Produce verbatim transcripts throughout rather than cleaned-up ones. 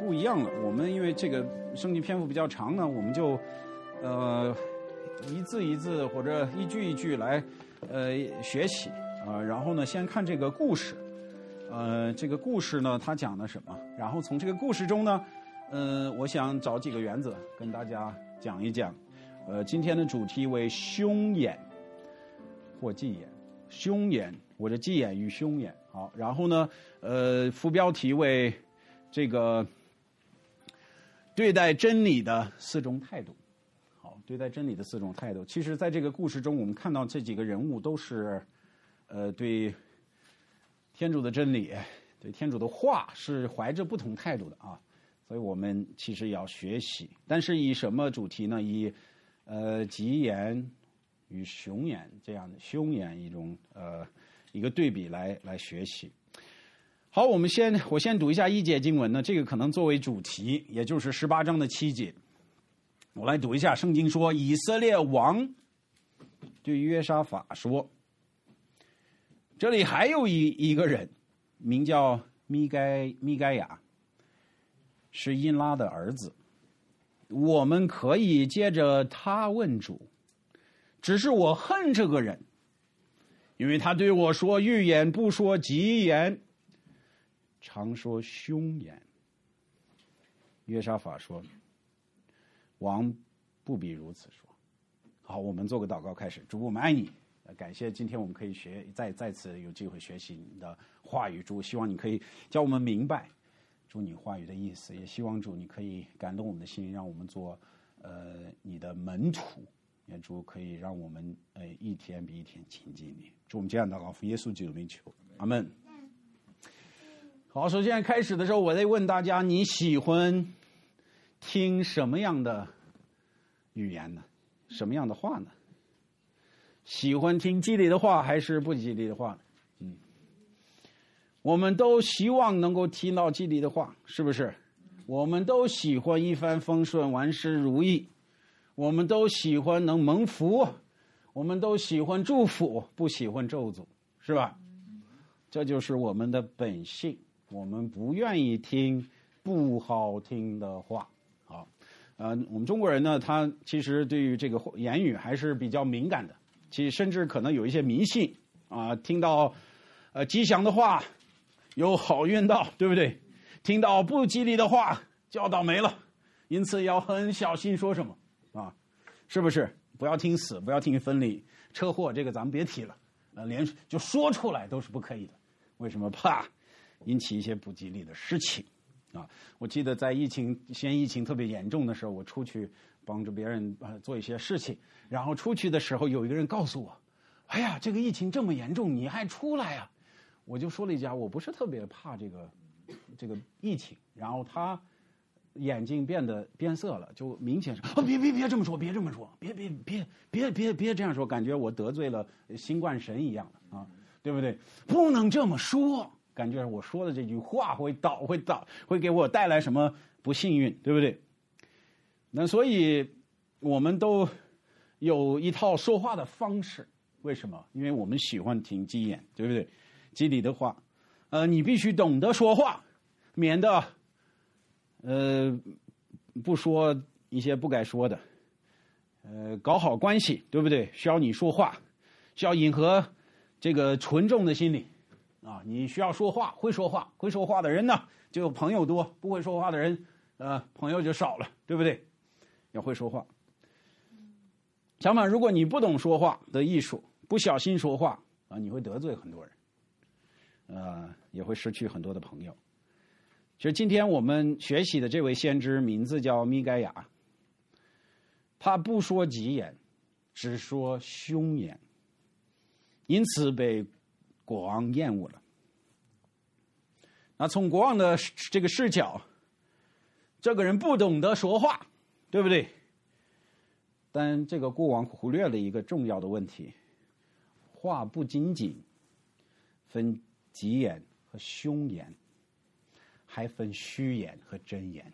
不一样了。我们因为这个圣经篇幅比较长呢，我们就呃一字一字或者一句一句来呃学习啊、呃。然后呢，先看这个故事，呃，这个故事呢，它讲的什么？然后从这个故事中呢，呃，我想找几个原则跟大家讲一讲。呃，今天的主题为凶眼或忌眼，凶眼或者忌眼与凶眼。好，然后呢，呃，副标题为这个对待真理的四种态度。好，对待真理的四种态度。其实在这个故事中，我们看到这几个人物都是，呃，对天主的真理，对天主的话是怀着不同态度的啊。所以我们其实也要学习，但是以什么主题呢？以呃吉言与凶言这样的凶言一种呃一个对比来来学习。好，我们先我先读一下一节经文呢，这个可能作为主题，也就是十八章的七节。我来读一下，圣经说，以色列王对约沙法说，这里还有一一个人，名叫米该米该亚，是因拉的儿子，我们可以接着他问主，只是我恨这个人，因为他对我说预言不说吉言，常说凶言。约沙法说，王不必如此说。好，我们做个祷告开始。主，我们爱你，感谢今天我们可以学再再次有机会学习你的话语。主，希望你可以叫我们明白主你话语的意思，也希望主你可以感动我们的心，让我们做呃你的门徒，也主可以让我们呃一天比一天亲近你。主，我们这样祷告，奉耶稣基督名求，阿门。好，首先开始的时候，我得问大家，你喜欢听什么样的语言呢？什么样的话呢？喜欢听激励的话还是不激励的话呢？嗯，我们都希望能够听到激励的话，是不是？我们都喜欢一帆风顺，万事如意，我们都喜欢能蒙福，我们都喜欢祝福，不喜欢咒诅，是吧？这就是我们的本性，我们不愿意听不好听的话。好，呃，我们中国人呢，他其实对于这个言语还是比较敏感的，其实甚至可能有一些迷信啊，听到呃吉祥的话有好运到，对不对？听到不吉利的话就要倒霉了，因此要很小心说什么啊，是不是？不要听死，不要听分离，车祸这个咱们别提了，呃，连就说出来都是不可以的。为什么？怕引起一些不吉利的事情啊！我记得在疫情先疫情特别严重的时候，我出去帮着别人呃做一些事情，然后出去的时候有一个人告诉我，哎呀，这个疫情这么严重，你还出来啊？我就说了一下，我不是特别怕这个这个疫情，然后他眼睛变得变色了，就明显是哦，别别别这么说，别这么说，别别别别别别这样说，感觉我得罪了新冠神一样的啊，对不对？不能这么说，感觉我说的这句话会导会导会给我带来什么不幸运，对不对？那所以我们都有一套说话的方式，为什么？因为我们喜欢听吉言，对不对？吉利的话，呃，你必须懂得说话，免得呃不说一些不该说的，呃，搞好关系，对不对？需要你说话，需要迎合这个群众的心理啊！你需要说话，会说话，会说话的人呢，就朋友多；不会说话的人，呃，朋友就少了，对不对？要会说话。相反，如果你不懂说话的艺术，不小心说话啊，你会得罪很多人，呃，也会失去很多的朋友。其实今天我们学习的这位先知名字叫米该亚，他不说吉言，只说凶言，因此被国王厌恶了。那从国王的这个视角，这个人不懂得说话，对不对？但这个国王忽略了一个重要的问题，话不仅仅分吉言和凶言，还分虚言和真言。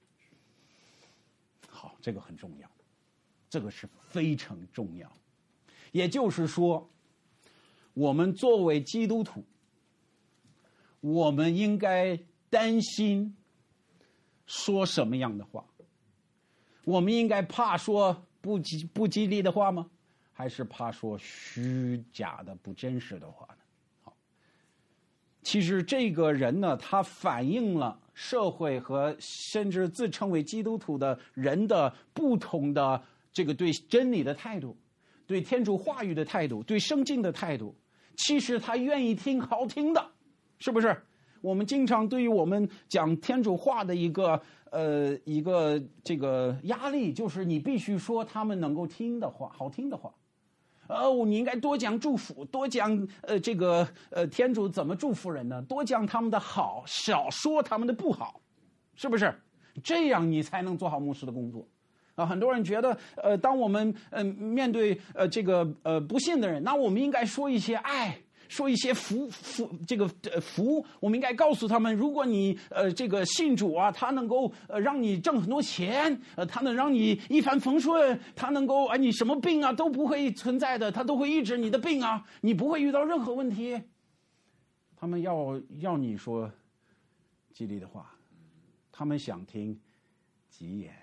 好，这个很重要，这个是非常重要。也就是说，我们作为基督徒，我们应该担心说什么样的话？我们应该怕说不吉不吉利的话吗？还是怕说虚假的不真实的话呢？好，其实这个人呢，他反映了社会和甚至自称为基督徒的人的不同的这个对真理的态度，对天主话语的态度，对圣经的态度。其实他愿意听好听的，是不是？我们经常对于我们讲天主话的一个呃一个这个压力，就是你必须说他们能够听的话，好听的话。哦，你应该多讲祝福，多讲呃这个呃天主怎么祝福人呢？多讲他们的好，少说他们的不好，是不是？这样你才能做好牧师的工作。啊，很多人觉得，呃，当我们呃面对呃这个呃不信的人，那我们应该说一些爱，说一些福福这个呃福，我们应该告诉他们，如果你呃这个信主啊，他能够呃让你挣很多钱，呃，他能让你一帆风顺，他能够啊、呃、你什么病啊都不会存在的，他都会医治你的病啊，你不会遇到任何问题。他们要要你说激励的话，他们想听吉言。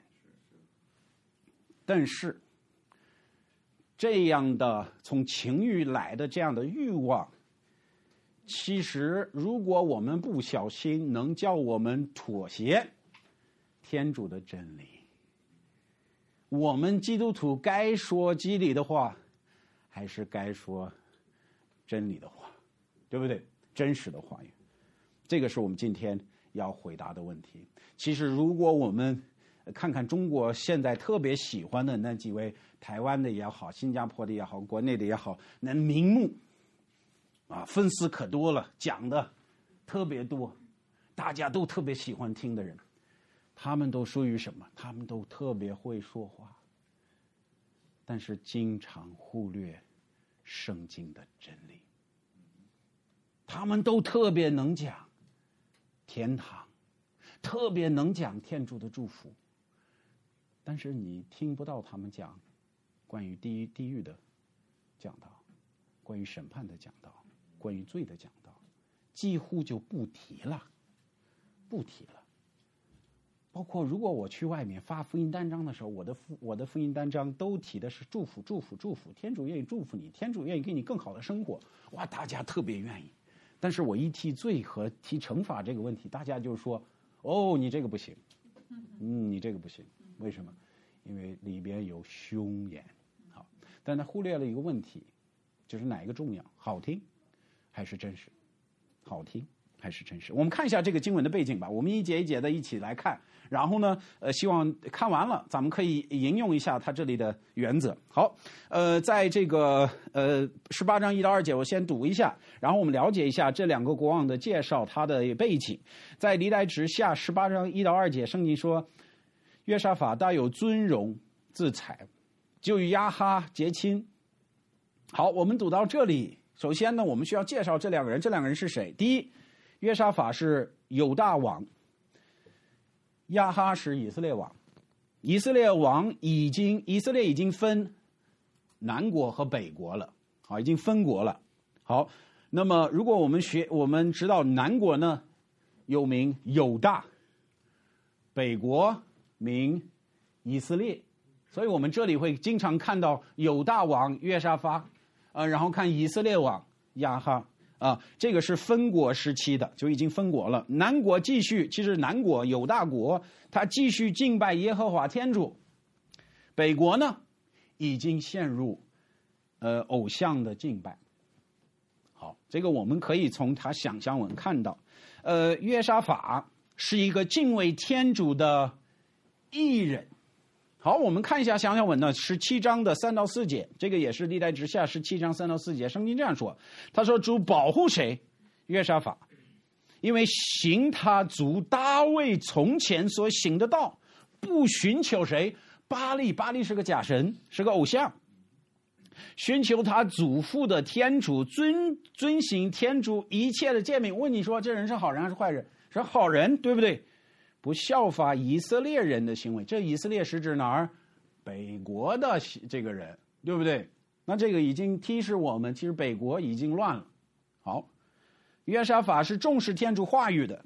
但是，这样的从情欲来的这样的欲望，其实如果我们不小心，能叫我们妥协天主的真理。我们基督徒该说激励的话，还是该说真理的话，对不对？真实的话语，这个是我们今天要回答的问题。其实，如果我们看看中国现在特别喜欢的那几位，台湾的也好，新加坡的也好，国内的也好，那名目啊，分丝可多了，讲的特别多，大家都特别喜欢听的人，他们都属于什么？他们都特别会说话，但是经常忽略圣经的真理。他们都特别能讲天堂，特别能讲天主的祝福，但是你听不到他们讲关于地狱地狱的讲道，关于审判的讲道，关于罪的讲道，几乎就不提了，不提了。包括如果我去外面发福音单张的时候，我的福我的福音单张都提的是祝福祝福祝福，天主愿意祝福你，天主愿意给你更好的生活，哇，大家特别愿意。但是我一提罪和提惩罚这个问题，大家就说，哦，你这个不行，嗯，你这个不行，为什么？因为里边有凶言。好，但他忽略了一个问题，就是哪一个重要？好听还是真实？好听还是真实？我们看一下这个经文的背景吧，我们一节一节的一起来看。然后呢，呃，希望看完了，咱们可以引用一下他这里的原则。好，呃，在这个呃十八章一到二节，我先读一下，然后我们了解一下这两个国王的介绍，他的背景。在历代志下十八章一到二节，圣经说，约沙法大有尊荣自裁，就与亚哈结亲。好，我们读到这里，首先呢，我们需要介绍这两个人，这两个人是谁？第一，约沙法是犹大王，亚哈是以色列王。以色列王已经，以色列已经分南国和北国了，好，已经分国了。好，那么如果我们学，我们知道南国呢又名犹大，北国名以色列，所以我们这里会经常看到犹大王约沙法，呃，然后看以色列王亚哈。啊，这个是分国时期的，就已经分国了。南国继续，其实南国犹大国，他继续敬拜耶和华天主。北国呢，已经陷入呃偶像的敬拜。好，这个我们可以从他想象文看到，呃，约沙法是一个敬畏天主的义人。好，我们看一下想象文呢，十七章的三到四节，这个也是历代志下十七章三到四节，圣经这样说，他说主保护谁？约沙法，因为行他祖大卫从前所行的道，不寻求谁？巴力，巴力是个假神，是个偶像，寻求他祖父的天主，遵遵行天主一切的诫命。问你说这人是好人还是坏人？是好人，对不对？不效法以色列人的行为，这以色列是指哪儿？北国的这个人，对不对？那这个已经提示我们，其实北国已经乱了。好，约沙法是重视天主话语的，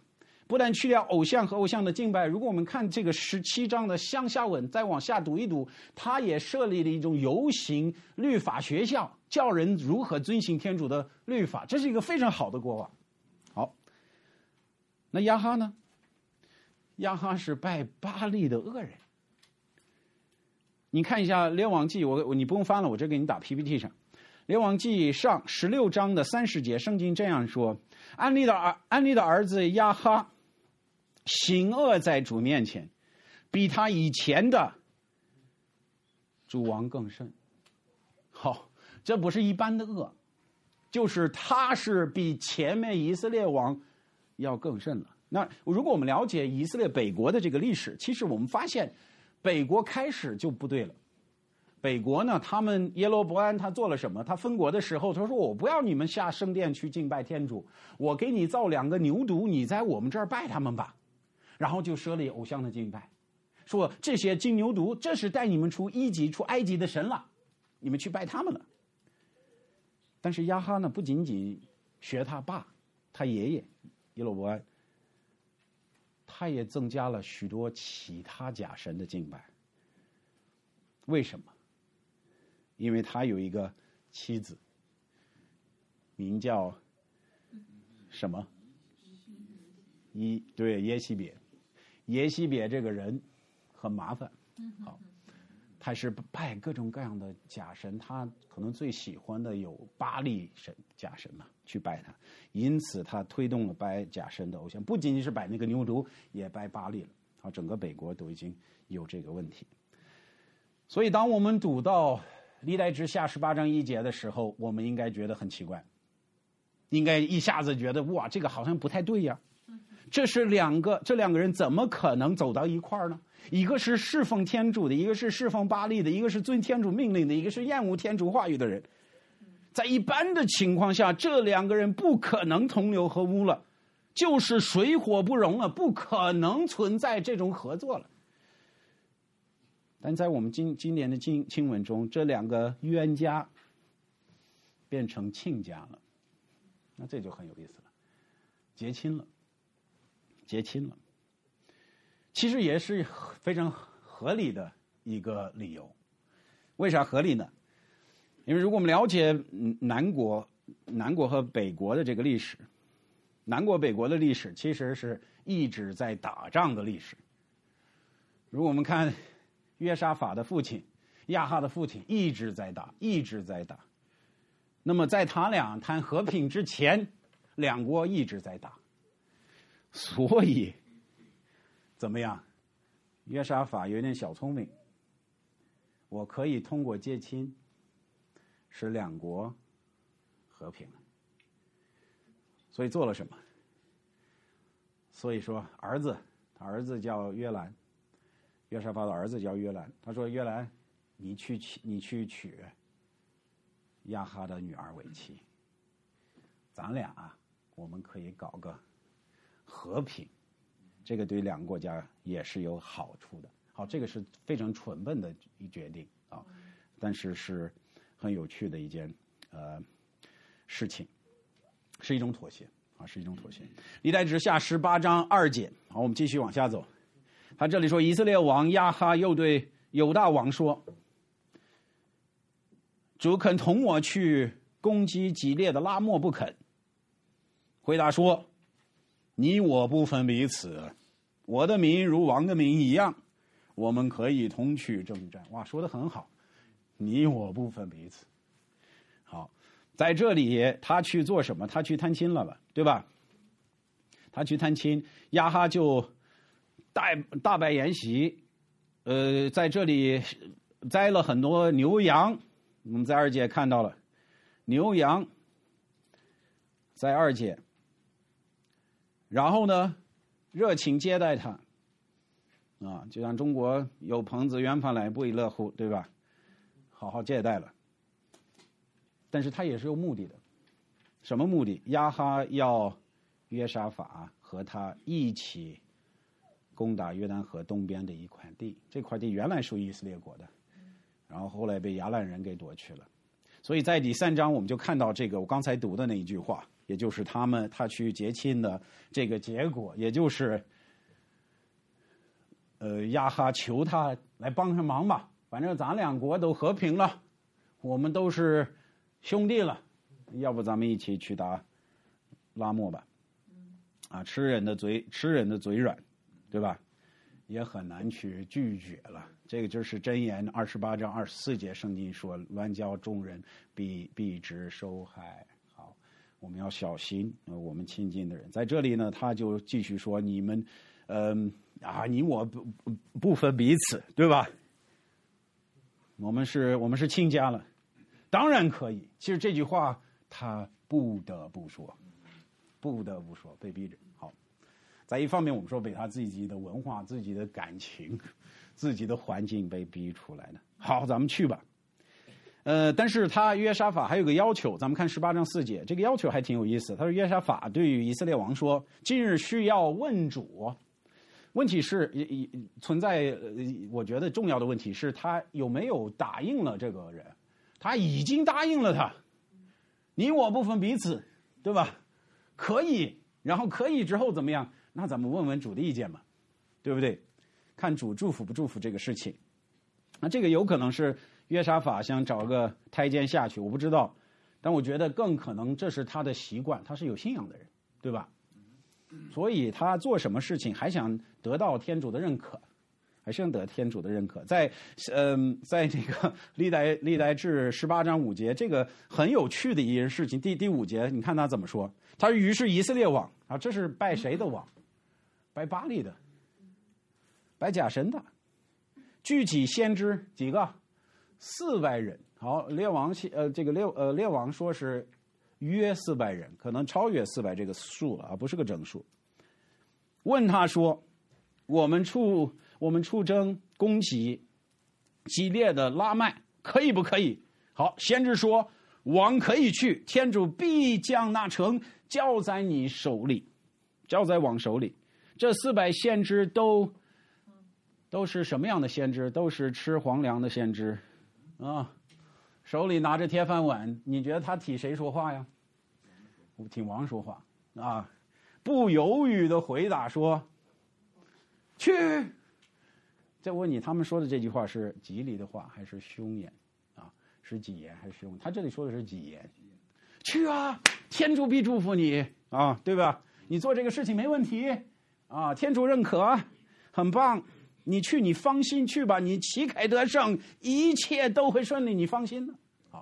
不但去掉偶像和偶像的敬拜，如果我们看这个十七章的上下文，再往下读一读，他也设立了一种游行律法学校，教人如何遵行天主的律法，这是一个非常好的国王。好，那亚哈呢？亚哈是拜巴力的恶人。你看一下列王记，我你不用翻了，我这给你打 P P T 上。列王记上十六章的三十节，圣经这样说：安利的儿安利的儿子亚哈行恶在主面前，比他以前的主王更甚。好，这不是一般的恶，就是他是比前面以色列王要更甚了。那如果我们了解以色列北国的这个历史，其实我们发现北国开始就不对了。北国呢，他们耶罗伯安他做了什么？他分国的时候，他说我不要你们下圣殿去敬拜天主，我给你造两个牛犊，你在我们这儿拜他们吧。然后就设立偶像的敬拜，说这些金牛犊，这是带你们出埃及出埃及的神了，你们去拜他们了。但是亚哈呢，不仅仅学他爸他爷爷耶罗伯安，他也增加了许多其他假神的敬拜。为什么？因为他有一个妻子，名叫什么？一对耶西别。耶西别这个人很麻烦，好，他是拜各种各样的假神，他可能最喜欢的有巴力神假神嘛，去拜他，因此他推动了拜假神的偶像，不仅仅是拜那个牛犊，也拜巴力了。好，整个北国都已经有这个问题。所以当我们读到历代志下十八章一节的时候，我们应该觉得很奇怪，应该一下子觉得哇，这个好像不太对呀。这是两个这两个人怎么可能走到一块儿呢？一个是侍奉天主的，一个是侍奉巴力的，一个是遵天主命令的，一个是厌恶天主话语的人。在一般的情况下，这两个人不可能同流合污了，就是水火不容了，不可能存在这种合作了。但在我们今今年的经经文中，这两个冤家变成亲家了，那这就很有意思了，结亲了，结亲了。其实也是非常合理的一个理由。为啥合理呢？因为如果我们了解南国、南国和北国的这个历史，南国、北国的历史其实是一直在打仗的历史。如果我们看约沙法的父亲亚哈的父亲一直在打，一直在打。那么在他俩谈和平之前，两国一直在打。所以怎么样？约沙法有点小聪明，我可以通过接亲使两国和平了。所以做了什么？所以说儿子，他儿子叫约兰。约沙法的儿子叫约兰，他说：“约兰，你去你去娶亚哈的女儿为妻，咱俩啊，我们可以搞个和平，这个对两个国家也是有好处的。”好，这个是非常蠢笨的一决定啊，但是是很有趣的一件呃事情，是一种妥协啊，是一种妥协。历代志下十八章二节，好，我们继续往下走。他这里说，以色列王亚哈又对犹大王说：“主肯同我去攻击激烈的拉末不肯。”回答说：“你我不分彼此，我的民如王的民一样，我们可以同去征战。”哇，说得很好，你我不分彼此。好，在这里他去做什么？他去探亲了吧，对吧？他去探亲，亚哈就大大摆筵席，呃，在这里摘了很多牛羊，我们在二节看到了牛羊，在二节，然后呢，热情接待他，啊，就像中国有朋自远方来，不亦乐乎，对吧？好好接待了，但是他也是有目的的，什么目的？亚哈要约沙法和他一起攻打约旦河东边的一块地，这块地原来属于以色列国的，然后后来被亚兰人给夺去了。所以在第三章我们就看到这个我刚才读的那一句话也就是他们他去结亲的这个结果，也就是呃亚哈求他来帮上忙吧，反正咱两国都和平了，我们都是兄弟了，要不咱们一起去打拉末吧？啊，吃人的嘴吃人的嘴软，对吧？也很难去拒绝了。这个就是箴言二十八章二十四节，圣经说：“乱交众人，必必致受害。”好，我们要小心，呃，我们亲近的人。在这里呢，他就继续说：“你们，嗯、呃、啊，你我不不分彼此，对吧？我们是我们是亲家了，当然可以。”其实这句话他不得不说，不得不说，被逼着。好。在一方面，我们说被他自己的文化、自己的感情、自己的环境被逼出来的。好，咱们去吧。呃，但是他约沙法还有个要求，咱们看十八章四节，这个要求还挺有意思。他说约沙法对于以色列王说：“今日需要问主。”问题是存在，我觉得重要的问题是他有没有答应了这个人？他已经答应了他，你我不分彼此，对吧？可以，然后可以之后怎么样？那咱们问问主的意见嘛，对不对？看主祝福不祝福这个事情。那这个有可能是约沙法想找个台阶下去，我不知道，但我觉得更可能这是他的习惯，他是有信仰的人，对吧？所以他做什么事情还想得到天主的认可，还是想得天主的认可。在嗯、呃，在这个历代历代志十八章五节，这个很有趣的一件事情。第第五节，你看他怎么说？他于是以色列王啊，这是拜谁的王？拜巴力的，拜假神的，聚集先知几个？四百人。好，列王呃，这个列呃列王说是约四百人，可能超越四百这个数了啊，不是个整数。问他说：“我们出我们出征攻击激烈的拉麦，可以不可以？”好，先知说：“王可以去，天主必将那城交在你手里，交在王手里。”这四百先知都都是什么样的先知？都是吃皇粮的先知啊，手里拿着铁饭碗。你觉得他替谁说话呀？替王说话啊，不犹豫的回答说：“去。”再问你，他们说的这句话是吉利的话还是凶言啊？是吉言还是凶言？他这里说的是吉言。去啊，天主必祝福你啊，对吧？你做这个事情没问题。啊，天主认可，很棒。你去，你放心去吧。你旗开得胜，一切都会顺利，你放心的。好，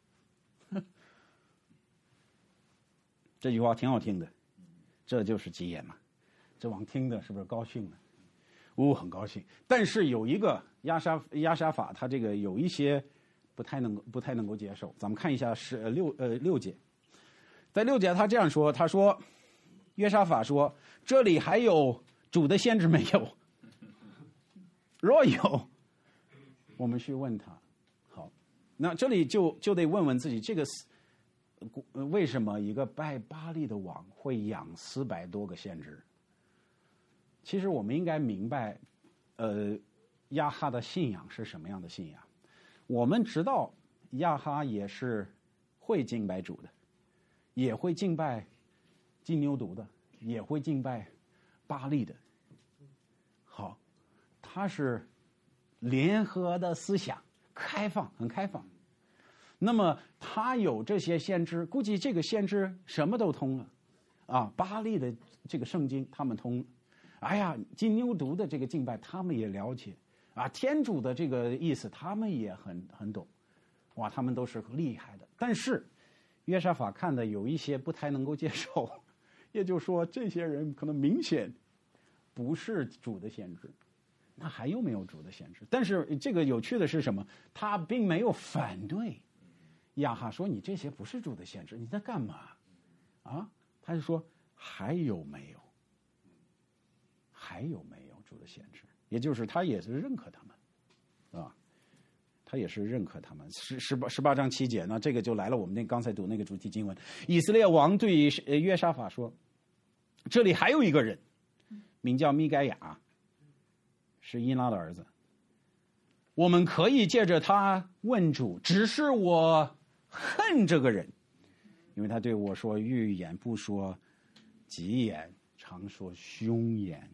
这句话挺好听的，这就是吉言嘛。这王听的是不是高兴了？呜、哦，很高兴。但是有一个亚沙亚沙法，他这个有一些不太能够不太能够接受。咱们看一下是呃六呃六节，在六节他这样说，他说约沙法说。这里还有主的先知没有？若有，我们去问他。好，那这里就就得问问自己，这个为什么一个拜巴力的王会养四百多个先知？其实我们应该明白，呃，亚哈的信仰是什么样的信仰。我们知道亚哈也是会敬拜主的，也会敬拜金牛犊的。也会敬拜巴力的。好，他是联合的思想，开放，很开放。那么他有这些先知，估计这个先知什么都通了啊，巴力的这个圣经他们通了，哎呀，金牛犊的这个敬拜他们也了解啊，天主的这个意思他们也很很懂，哇，他们都是厉害的。但是约沙法看的有一些不太能够接受。也就是说，这些人可能明显不是主的先知，那还有没有主的先知？但是这个有趣的是什么？他并没有反对亚哈说：“你这些不是主的先知，你在干嘛？”啊，他就说：“还有没有？还有没有主的先知？”也就是他也是认可他们，啊，他也是认可他们。十十八十八章七节呢，这个就来了。我们那刚才读那个主题经文，以色列王对约沙法说。这里还有一个人，名叫米该亚，是伊拉的儿子。我们可以借着他问主，只是我恨这个人， 因为他对我说预言，不说吉言，常说凶言。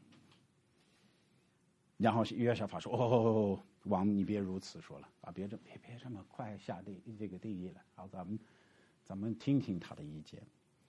然后约沙法说：“哦，王，你别如此说了啊，别这别别这么快下地这个地狱了。好，咱们咱们听听他的意见。”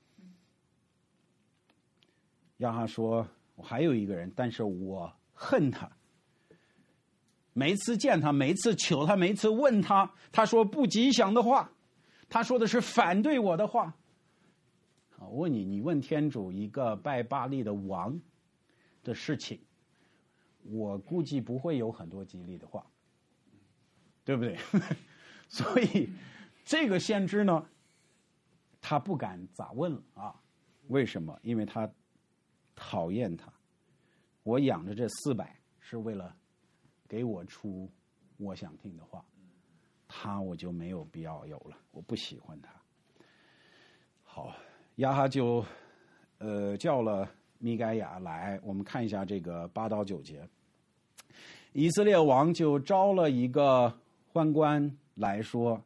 亚哈说：“我还有一个人，但是我恨他。每次见他，每次求他，每次问他，他说不吉祥的话，他说的是反对我的话。我问你，你问天主一个拜巴力的王的事情，我估计不会有很多吉利的话，对不对？所以这个先知呢，他不敢咋问了啊？为什么？因为他讨厌他。我养着这四百是为了给我出我想听的话，他我就没有必要有了，我不喜欢他。好，亚哈就呃叫了米该亚来，我们看一下这个八到九节。以色列王就招了一个宦官来说：“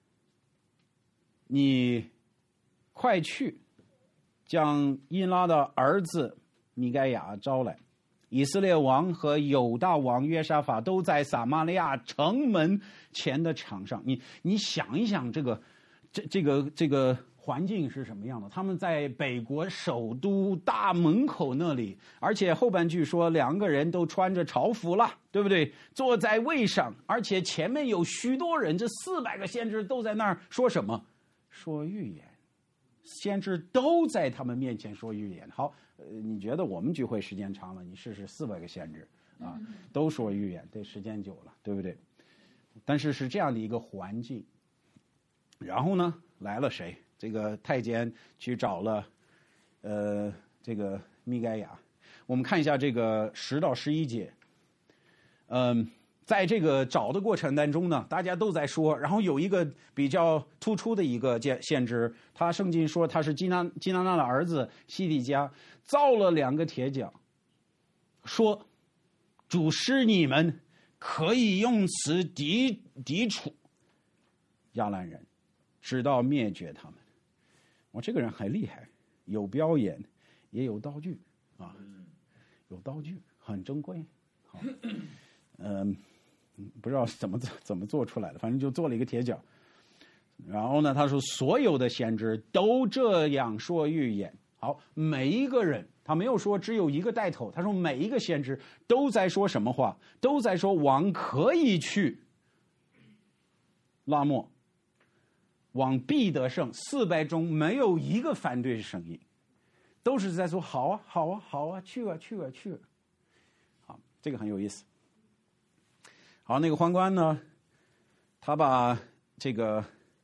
你快去，将因拉的儿子米该亚招来。以色列王和犹大王约沙法都在撒玛利亚城门前的场上。你你想一想，这个这这个这个环境是什么样的？他们在北国首都大门口那里，而且后半句说两个人都穿着朝服了，对不对？坐在位上，而且前面有许多人，这四百个先知都在那儿说什么？说预言。先知都在他们面前说预言。好，呃，你觉得我们聚会时间长了，你试试四百个先知啊，都说预言，对，时间久了，对不对？但是是这样的一个环境。然后呢，来了谁？这个太监去找了，呃，这个米该亚。我们看一下这个十到十一节。嗯，在这个找的过程当中呢，大家都在说，然后有一个比较突出的一个先知，他圣经说他是基拿基拿纳的儿子西底家，造了两个铁脚，说主使你们可以用此抵抵触亚兰人，直到灭绝他们。我这个人很厉害，有表演，也有道具啊，有道具，很珍贵。好，嗯。不知道怎么怎么做出来的，反正就做了一个铁脚。然后呢，他说所有的先知都这样说预言。好，每一个人，他没有说只有一个带头，他说每一个先知都在说什么话？都在说王可以去拉末，王必得胜。四百中没有一个反对声音，都是在说好啊，好啊，好啊，去啊，去啊，去啊。好，这个很有意思。好，那个宦官呢，他把这个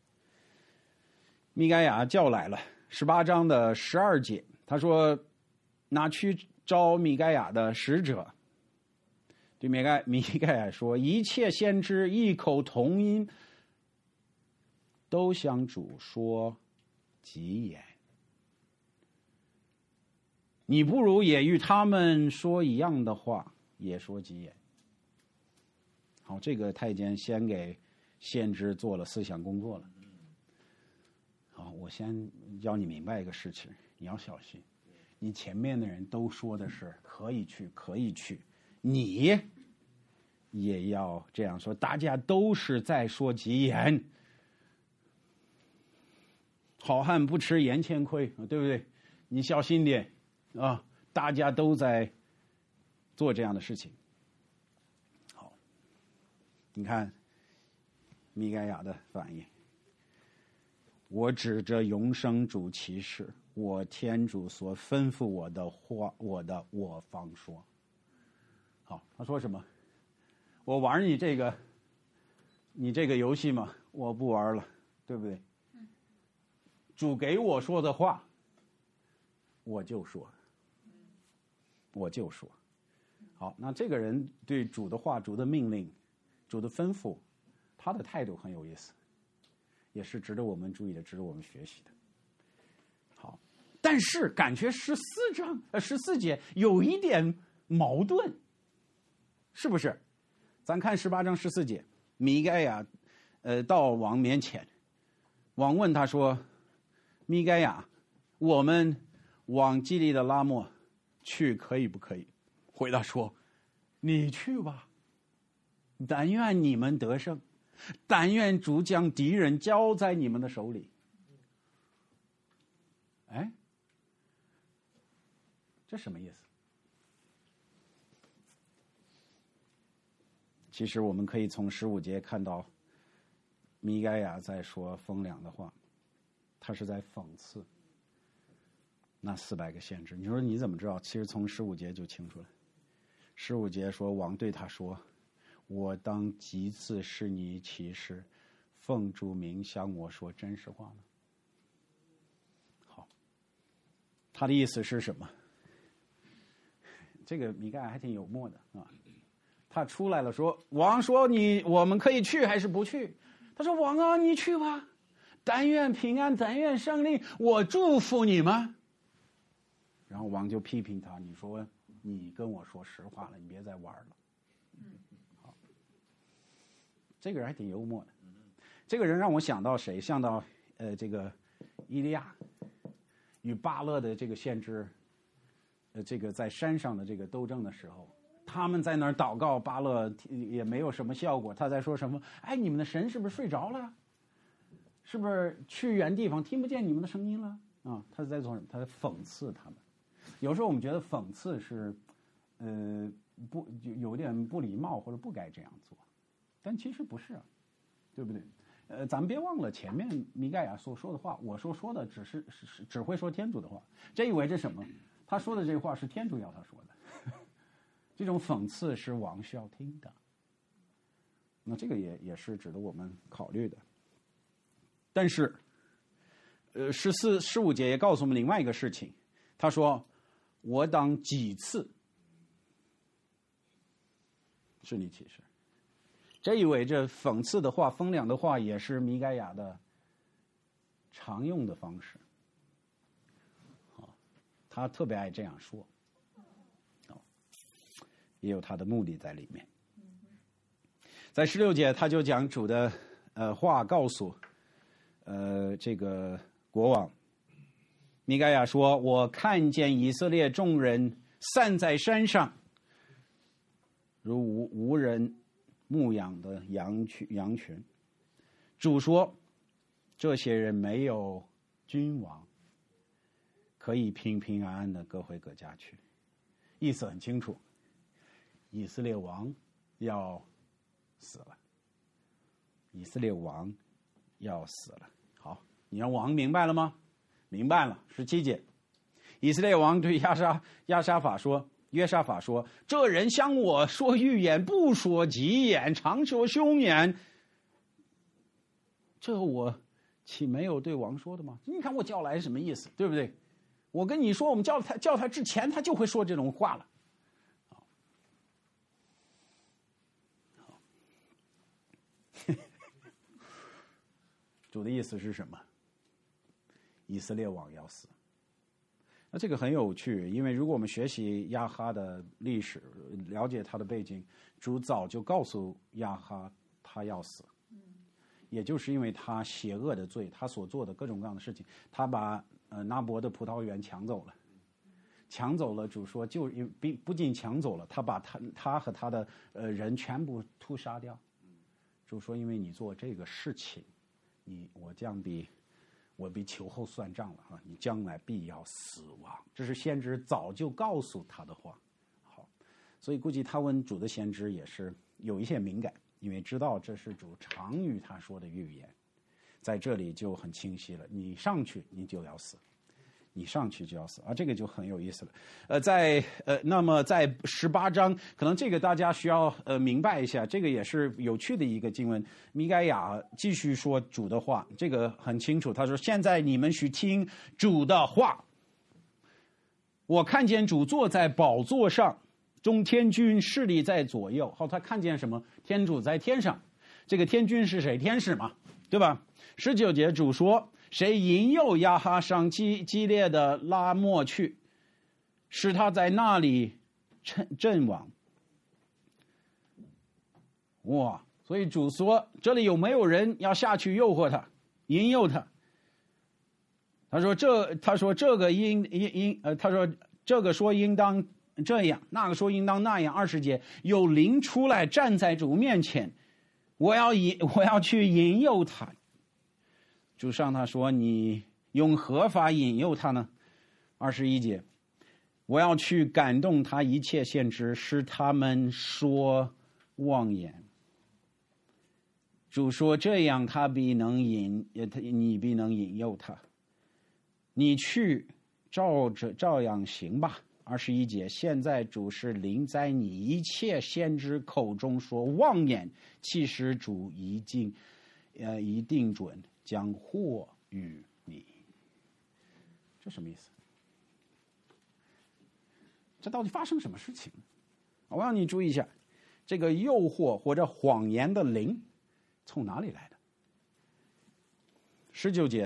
米该亚叫来了，十八章的十二节，他说：“拿去招米该亚的使者，对米该米该亚说，一切先知异口同音，都向主说吉言。你不如也与他们说一样的话，也说吉言。”好，这个太监先给先知做了思想工作了。好，我先教你明白一个事情，你要小心。你前面的人都说的是可以去，可以去，你也要这样说。大家都是在说吉言，好汉不吃眼前亏，对不对？你小心点啊！大家都在做这样的事情。你看米该亚的反应，我指着永生主启示，我天主所吩咐我的话，我的我方说。好，他说什么？我玩你这个你这个游戏嘛，我不玩了，对不对？主给我说的话我就说，我就说。好，那这个人对主的话，主的命令，主的吩咐，他的态度很有意思，也是值得我们注意的，值得我们学习的。好，但是感觉十四章呃十四节有一点矛盾，是不是？咱看十八章十四节，米该亚呃到王面前，王问他说：“ 米该亚，我们往基利的拉末去可以不可以？回答说，你去吧，但愿你们得胜，但愿主将敌人交在你们的手里。哎，这什么意思？其实我们可以从十五节看到，米该亚在说风凉的话，他是在讽刺那四百个先知。你说你怎么知道？其实从十五节就清楚了。十五节说，王对他说：“我当几次使你起誓，奉主名向我说真实话呢？”好，他的意思是什么？这个米该亚还挺幽默的啊。他出来了说，王说你我们可以去还是不去？他说，王啊，你去吧，但愿平安，但愿胜利，我祝福你们。然后王就批评他，你说你跟我说实话了，你别再玩了。好，这个人还挺幽默的。这个人让我想到谁？想到呃这个以利亚与巴勒的这个先知，呃这个在山上的这个斗争的时候，他们在那儿祷告，巴勒也没有什么效果。他在说什么？哎，你们的神是不是睡着了？是不是去远地方听不见你们的声音了？啊，他在做什么？他在讽刺他们。有时候我们觉得讽刺是，呃，不有点不礼貌或者不该这样做，但其实不是啊，对不对？呃，咱们别忘了前面米该亚所说的话，我所说的只是是只会说天主的话，这意味着什么？他说的这话是天主要他说的。这种讽刺是王需要听的，那这个也也是值得我们考虑的。但是，呃，十四、十五节也告诉我们另外一个事情，他说：“我当几次是你启示。”这意味着讽刺的话、风凉的话，也是米该亚的常用的方式。好，他特别爱这样说。也有他的目的在里面。在十六节，他就讲主的呃话告诉呃这个国王米该亚说：“我看见以色列众人散在山上，如无无人牧养的羊群羊群。主说，这些人没有君王，可以平平安安的各回各家去。”意思很清楚。以色列王要死了，以色列王要死了。好，你让王明白了吗？明白了。十七节，以色列王对亚沙亚沙法说：“约沙法说，这人向我说预言，不说吉言，常说凶言。这我岂没有对王说的吗？你看我叫来什么意思，对不对？我跟你说，我们叫他叫他之前，他就会说这种话了。”主的意思是什么？以色列王要死。那这个很有趣，因为如果我们学习亚哈的历史，了解他的背景，主早就告诉亚哈他要死，也就是因为他邪恶的罪，他所做的各种各样的事情，他把呃拿伯的葡萄园抢走了，抢走了。主说就不不仅抢走了，他把他他和他的呃人全部屠杀掉。主说，因为你做这个事情，你我将比我比秋后算账了啊！你将来必要死亡。这是先知早就告诉他的话。好，所以估计他问主的先知也是有一些敏感，因为知道这是主常与他说的预言，在这里就很清晰了。你上去，你就要死。你上去就要死啊，这个就很有意思了。呃，在呃，那么在十八章，可能这个大家需要呃明白一下，这个也是有趣的一个经文。米该亚继续说主的话，这个很清楚。他说：“现在你们需听主的话。我看见主坐在宝座上，众天军势力在左右。”好，他看见什么？天主在天上。这个天军是谁？天使嘛，对吧？十九节主说。谁引诱亚哈上激激烈的拉末去，使他在那里阵阵亡？哇！所以主说，这里有没有人要下去诱惑他、引诱他？ 他说这他说这个应应应呃他说这个说应当这样，那个说应当那样。二十节，有灵出来站在主面前，我要引我要去引诱他。主上他说，你用何法引诱他呢？二十一节，我要去感动他一切先知，使他们说妄言。主说这样，他必能引你必能引诱他。你去照着照样行吧。二十一节，现在主是临在你一切先知口中说妄言，其实主已经呃一定准将祸与你。这什么意思？这到底发生什么事情？我让你注意一下，这个诱惑或者谎言的灵从哪里来的？十九节，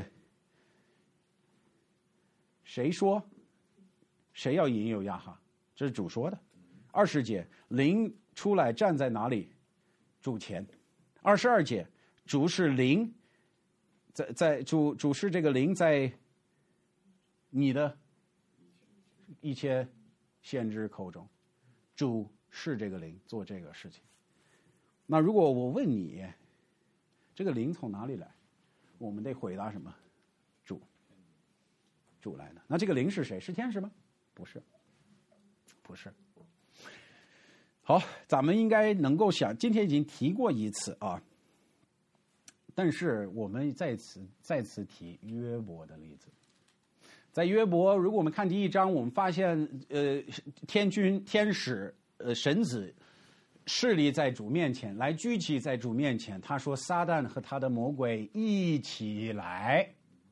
谁说？谁要引诱亚哈？这是主说的。二十节，灵出来站在哪里？主前。二十二节，主是灵，在在主主是这个灵在你的一切先知口中，主是这个灵做这个事情。那如果我问你，这个灵从哪里来？我们得回答什么？主，主来的。那这个灵是谁？是天使吗？不是，不是。好，咱们应该能够想，今天已经提过一次啊，但是我们再次再次提约伯的例子。在约伯，如果我们看第一章，我们发现，呃，天君、天使、呃，神子势力在主面前来聚集在主面前，他说撒旦和他的魔鬼一起来。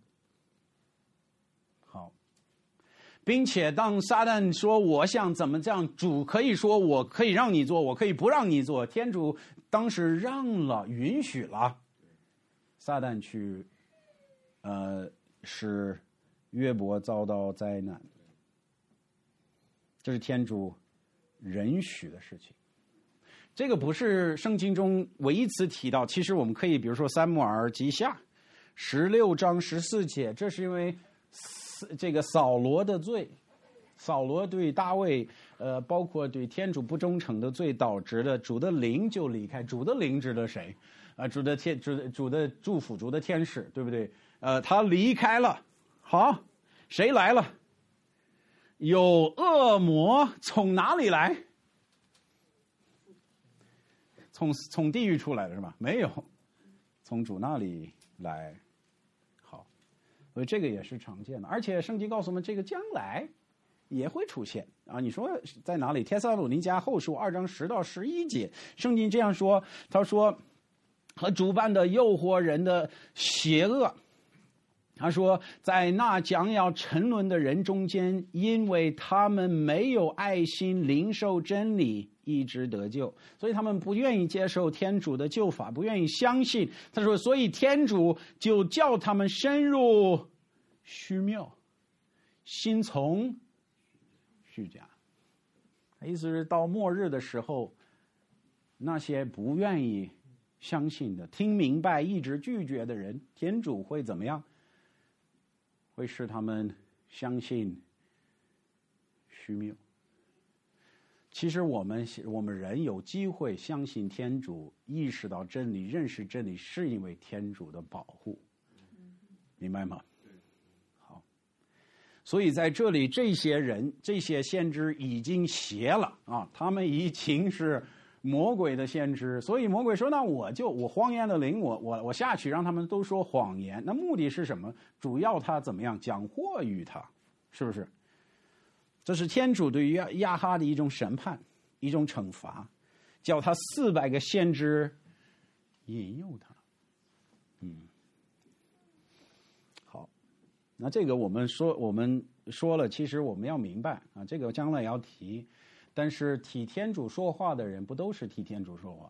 好，并且当撒旦说我想怎么这样，主可以说我可以让你做，我可以不让你做，天主当时让了，允许了撒旦去呃使约伯遭到灾难，这是天主允许的事情。这个不是圣经中唯一次提到，其实我们可以比如说撒母耳记下十六章十四节，这是因为这个扫罗的罪，扫罗对大卫呃包括对天主不忠诚的罪导致的主的灵就离开。主的灵指的谁啊、呃？主的天主的主的祝福，主的天使，对不对？呃他离开了。好，谁来了？有恶魔从哪里来？从从地狱出来的是吧？没有，从主那里来。好，所以这个也是常见的，而且圣经告诉我们，这个将来也会出现啊。你说在哪里？帖撒罗尼迦后书二章十到十一节，圣经这样说，他说和主办的诱惑人的邪恶。他说，在那将要沉沦的人中间，因为他们没有爱心领受真理，一直得救，所以他们不愿意接受天主的救法，不愿意相信。他说，所以天主就叫他们深入虚谬，心从虚假。意思是到末日的时候，那些不愿意相信的、听明白一直拒绝的人，天主会怎么样？会使他们相信虚谬。其实我们我们人有机会相信天主，意识到真理，认识真理，是因为天主的保护，明白吗？好，所以在这里，这些人、这些先知已经邪了啊，他们已经是魔鬼的先知，所以魔鬼说：“那我就我荒言的灵，我我我下去，让他们都说谎言。那目的是什么？主要他怎么样讲祸于他，是不是？这是天主对于亚亚哈的一种审判，一种惩罚，叫他四百个先知引诱他。嗯，好，那这个我们说我们说了，其实我们要明白啊，这个将来要提。”但是替天主说话的人不都是替天主说话？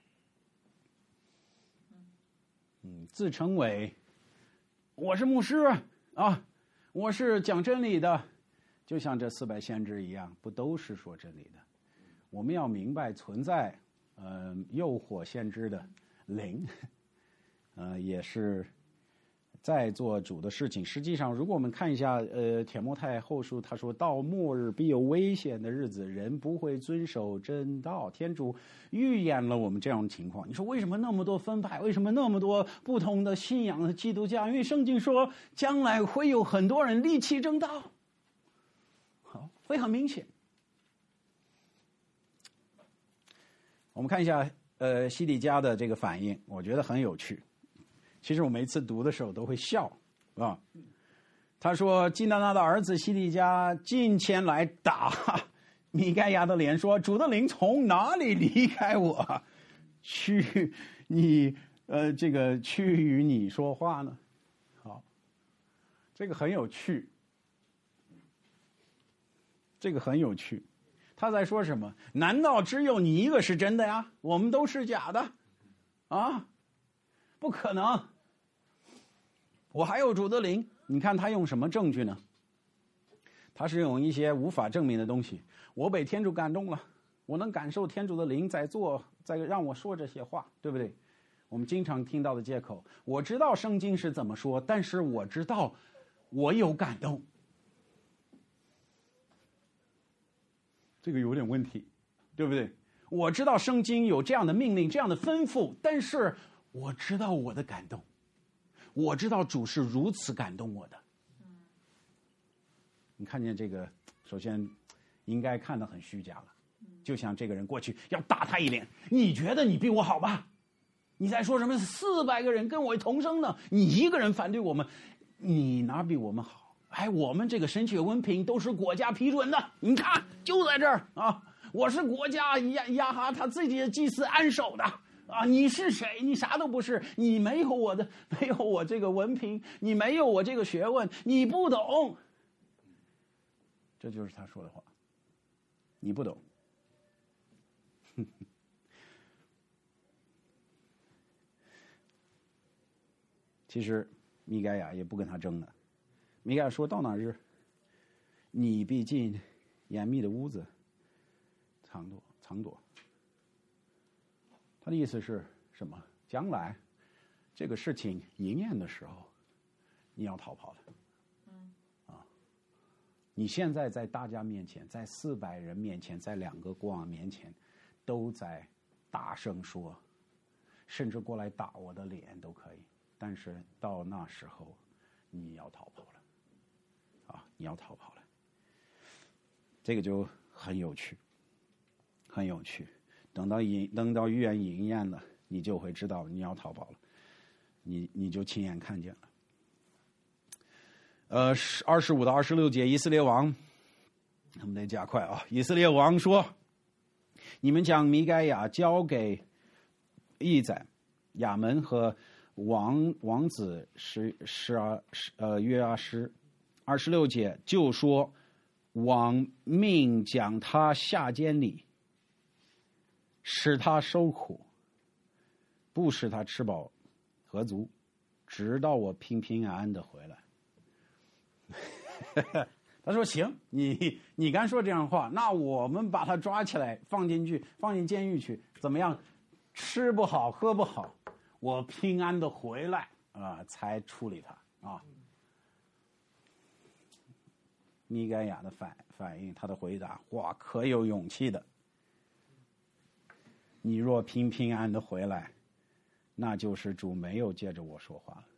嗯，自称为我是牧师啊，我是讲真理的，就像这四百先知一样，不都是说真理的？我们要明白存在呃诱惑先知的灵，呃也是在做主的事情。实际上，如果我们看一下呃铁摩太后书，他说到末日必有危险的日子，人不会遵守真道。天主预言了我们这样的情况。你说为什么那么多分派？为什么那么多不同的信仰的基督教？因为圣经说将来会有很多人离弃正道。好，会很明显。我们看一下呃西底家的这个反应，我觉得很有趣。其实我每次读的时候都会笑啊。他说基拿拿的儿子西底家进前来打米盖亚的脸，说主的灵从哪里离开我，去你呃这个去与你说话呢？好，这个很有趣，这个很有趣。他在说什么？难道只有你一个是真的呀？我们都是假的啊？不可能。我还有主的灵，你看他用什么证据呢？他是用一些无法证明的东西。我被天主感动了，我能感受天主的灵在做，在让我说这些话，对不对？我们经常听到的借口，我知道圣经是怎么说，但是我知道我有感动，这个有点问题，对不对？我知道圣经有这样的命令，这样的吩咐，但是我知道我的感动。我知道主是如此感动我的。你看见这个，首先应该看得很虚假了，就像这个人过去要打他一脸，你觉得你比我好吧？你在说什么？四百个人跟我同生呢，你一个人反对我们，你哪比我们好？哎，我们这个神学文凭都是国家批准的，你看就在这儿啊！我是国家亚亚哈他自己的祭司安守的。啊，你是谁？你啥都不是，你没有我的，没有我这个文凭，你没有我这个学问，你不懂。这就是他说的话，你不懂。其实米盖亚也不跟他争了。米盖亚说到哪日，你必进严密的屋子，藏躲藏躲。他的意思是什么？将来这个事情应验的时候，你要逃跑了。嗯，啊，你现在在大家面前，在四百人面前，在两个国王面前，都在大声说，甚至过来打我的脸都可以。但是到那时候，你要逃跑了。啊，你要逃跑了。这个就很有趣，很有趣。等到应等到预言应验了，你就会知道你要逃跑了，你你就亲眼看见了。呃，二十五到二十六节，以色列王，我们得加快啊！以色列王说：“你们将米该亚交给义宰、亚门和王王子十十二呃约阿施。”二十六节就说：“王命将他下监里。”使他受苦，不使他吃饱喝足，直到我平平安安的回来。他说：“行，你你敢说这样的话，那我们把他抓起来，放进去，放进监狱去，怎么样？吃不好，喝不好，我平安的回来啊、呃，才处理他啊。”米该亚的反反应，他的回答，哇，可有勇气的。你若平平安的回来，那就是主没有接着我说话了。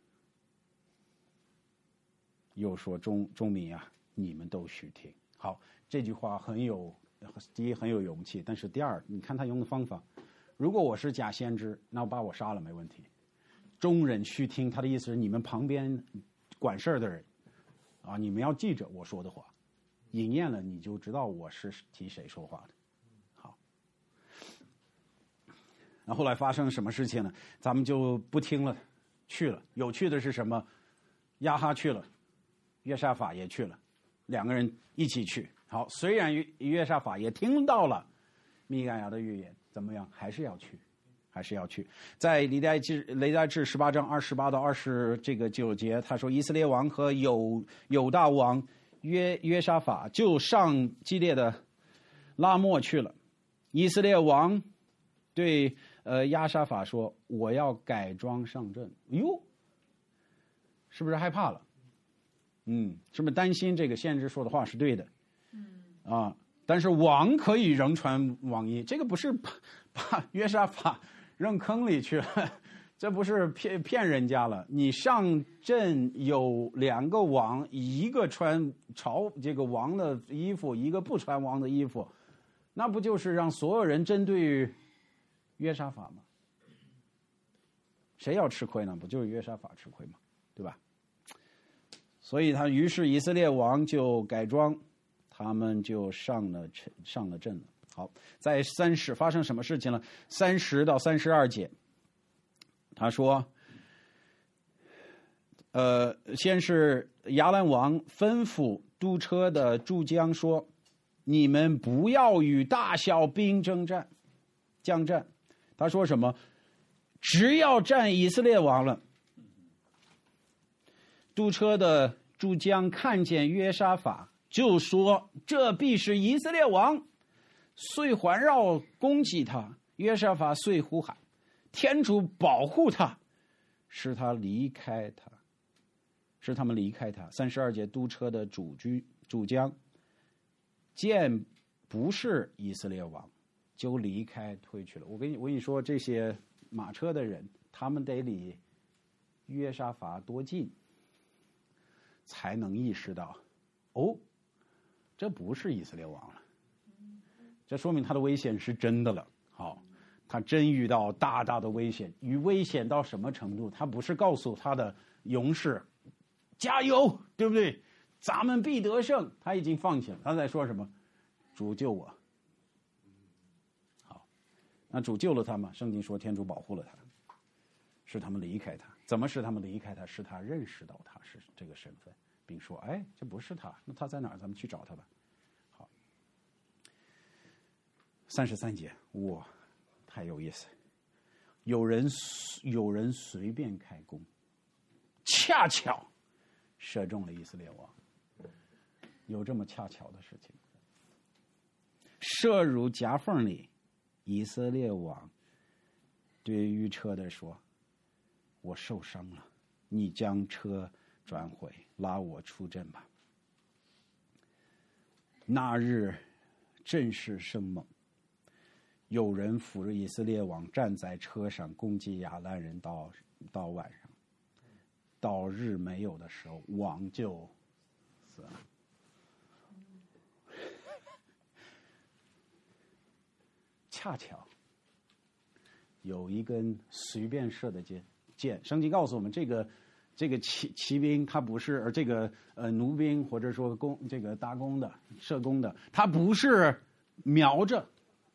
又说众众民啊，你们都须听。好，这句话很有，第一很有勇气，但是第二，你看他用的方法，如果我是假先知，那我把我杀了没问题。众人须听，他的意思是你们旁边管事儿的人啊，你们要记着我说的话，应验了你就知道我是替谁说话的。那后来发生什么事情呢？咱们就不听了，去了。有趣的是什么？亚哈去了，约沙法也去了，两个人一起去。好，虽然约沙法也听到了米该亚的预言，怎么样？还是要去，还是要去。在历代志历代志十八章二十八到二十这个九节，他说以色列王和犹犹大王约约沙法就上基列的拉末去了。以色列王对呃亚沙法说：“我要改装上阵。”哟， 是不是害怕了？嗯，是不是担心这个先知说的话是对的？嗯，啊，但是王可以仍传王衣，这个不是把把约沙法扔坑里去了，这不是骗骗人家了。你上阵有两个王，一个穿朝这个王的衣服，一个不穿王的衣服，那不就是让所有人针对约沙法吗？谁要吃亏呢？不就是约沙法吃亏吗？对吧？所以他于是以色列王就改装，他们就上了上了阵了。好，在三十发生什么事情了？三十到三十二节，他说，呃，先是亚兰王吩咐督车的诸将说：“你们不要与大小兵征战，将战。”他说什么？只要战以色列王了。督车的诸将看见约沙法，就说：“这必是以色列王。”遂环绕攻击他。约沙法遂呼喊：“天主保护他，使他离开他，使他们离开他。”三十二节，督车的主居主将见不是以色列王，就离开退去了。我跟你我跟你说，这些马车的人，他们得离约沙法多近，才能意识到，哦，这不是以色列王了。这说明他的危险是真的了。好，他真遇到大大的危险。与危险到什么程度？他不是告诉他的勇士加油，对不对？咱们必得胜。他已经放弃了。他在说什么？主救我。好，那主救了他吗？圣经说天主保护了他，使他们离开他。怎么使他们离开他？是他认识到他是这个身份，并说：“哎，这不是他，那他在哪儿？咱们去找他吧。”好，三十三节，哇，太有意思！有人有人随便开弓，恰巧射中了以色列王。有这么恰巧的事情？射入夹缝里，以色列王对御车的说：“我受伤了，你将车转回，拉我出阵吧。”那日阵势生猛，有人扶着以色列王站在车上攻击亚兰人到到晚上，到日没有的时候，王就死了。恰巧有一根随便射的箭，箭。圣经告诉我们，这个这个骑骑兵他不是，而这个呃弩兵或者说弓这个搭弓的射弓的，他不是瞄着，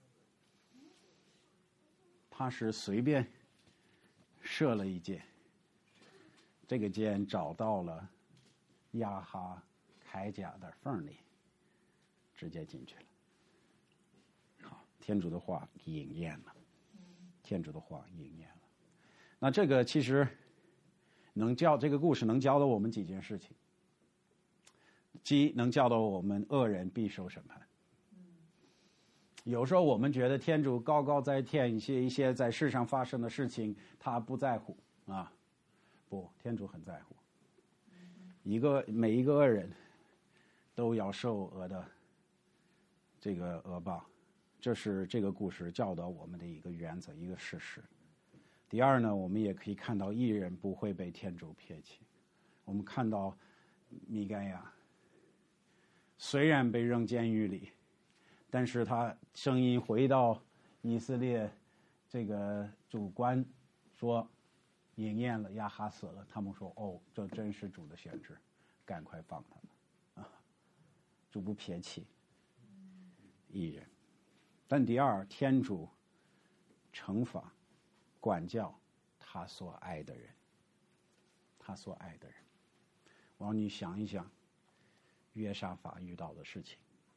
他是随便射了一箭。这个箭找到了亚哈铠甲的缝里，直接进去了。好，天主的话应验了，天主的话应验了。那这个其实能教这个故事能教导我们几件事情。即能教导我们恶人必受审判。有时候我们觉得天主高高在天，一些一些在世上发生的事情他不在乎啊，不，天主很在乎。一个每一个恶人都要受恶的这个恶报，这是这个故事教导我们的一个原则，一个事实。第二呢，我们也可以看到义人不会被天主撇弃。我们看到米盖亚虽然被扔监狱里，但是他声音回到以色列这个主官说应验了，亚哈死了。他们说哦，这真是主的选旨，赶快放他们啊！主不撇弃义人。但第二，天主惩罚管教他所爱的人，他所爱的人。我让你想一想，约沙法遇到的事情，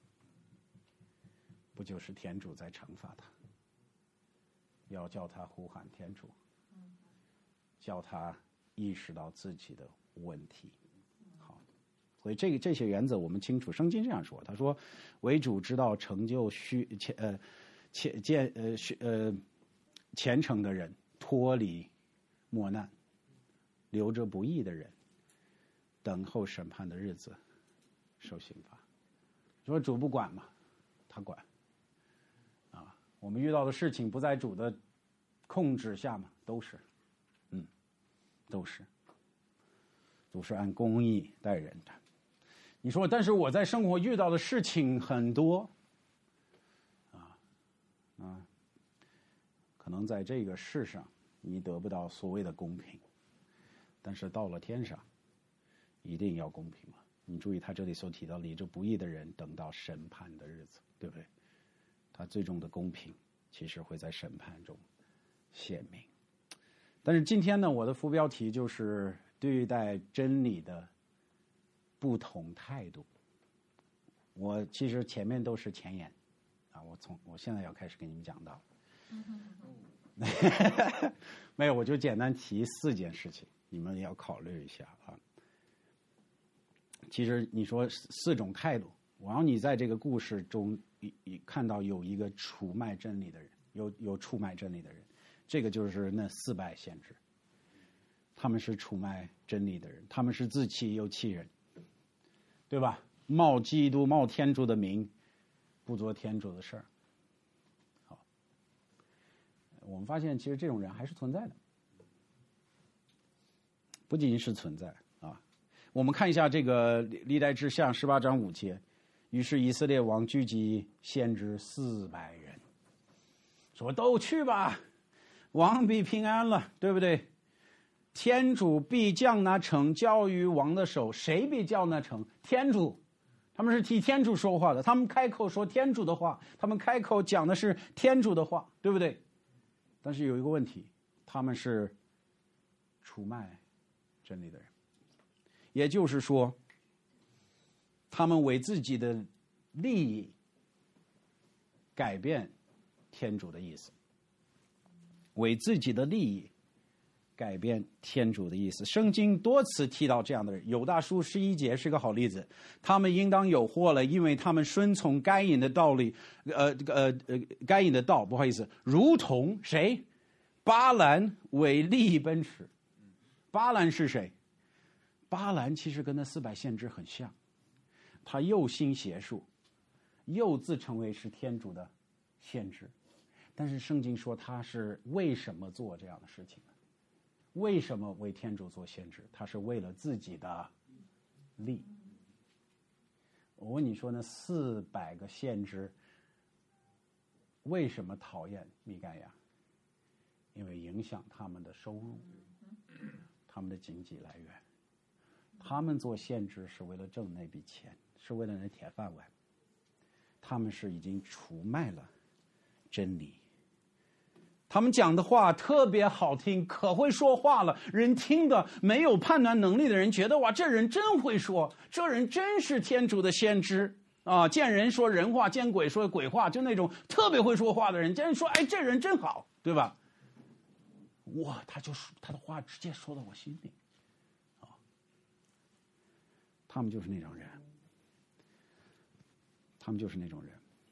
不就是天主在惩罚他，要叫他呼喊天主，叫他意识到自己的问题。好，所以这个这些原则我们清楚。圣经这样说，他说：“为主知道成就虚虔呃虔见呃虚呃虔诚的人，脱离磨难，留着不义的人， 等候审判的日子受刑罚。说主不管嘛，他管。啊，我们遇到的事情不在主的控制下嘛，都是，嗯，都是。主是按公义待人的。你说，但是我在生活遇到的事情很多，啊，啊，可能在这个世上你得不到所谓的公平，但是到了天上，一定要公平了。你注意他这里所提到理着不义的人等到审判的日子，对不对？他最终的公平其实会在审判中显明。但是今天呢，我的副标题就是对待真理的不同态度。我其实前面都是前言啊，我从我现在要开始跟你们讲到。没有，我就简单提四件事情，你们也要考虑一下啊。其实你说四种态度，我让你在这个故事中看到有一个出卖真理的人，有有出卖真理的人，这个就是那四百先知，他们是出卖真理的人，他们是自欺又欺人，对吧？冒基督、冒天主的名，不做天主的事儿。好，我们发现其实这种人还是存在的，不仅仅是存在啊。我们看一下这个历代志下十八章五节，于是以色列王聚集先知四百人，说都去吧，王必平安了，对不对？天主必将那城交于王的手，谁必叫那城？天主，他们是替天主说话的，他们开口说天主的话，他们开口讲的是天主的话，对不对？但是有一个问题，他们是出卖真理的人，也就是说，他们为自己的利益改变天主的意思，为自己的利益改变天主的意思。圣经多次提到这样的人，犹大书十一节是个好例子。他们应当有祸了，因为他们顺从该隐的道理，呃呃呃，该隐的道，不好意思，如同谁？巴兰为利益奔驰。巴兰是谁？巴兰其实跟那四百先知很像，他又信邪术，又自称为是天主的先知，但是圣经说他是为什么做这样的事情呢？为什么为天主做先知？他是为了自己的利。我问你说，那四百个先知为什么讨厌米盖亚？因为影响他们的收入，他们的经济来源。他们做先知是为了挣那笔钱，是为了那铁饭碗。他们是已经出卖了真理。他们讲的话特别好听，可会说话了，人听的没有判断能力的人觉得哇，这人真会说，这人真是天主的先知啊！见人说人话，见鬼说鬼话，就那种特别会说话的人，见人说哎，这人真好，对吧？哇，他就他的话直接说到我心里啊！他们就是那种人，他们就是那种人。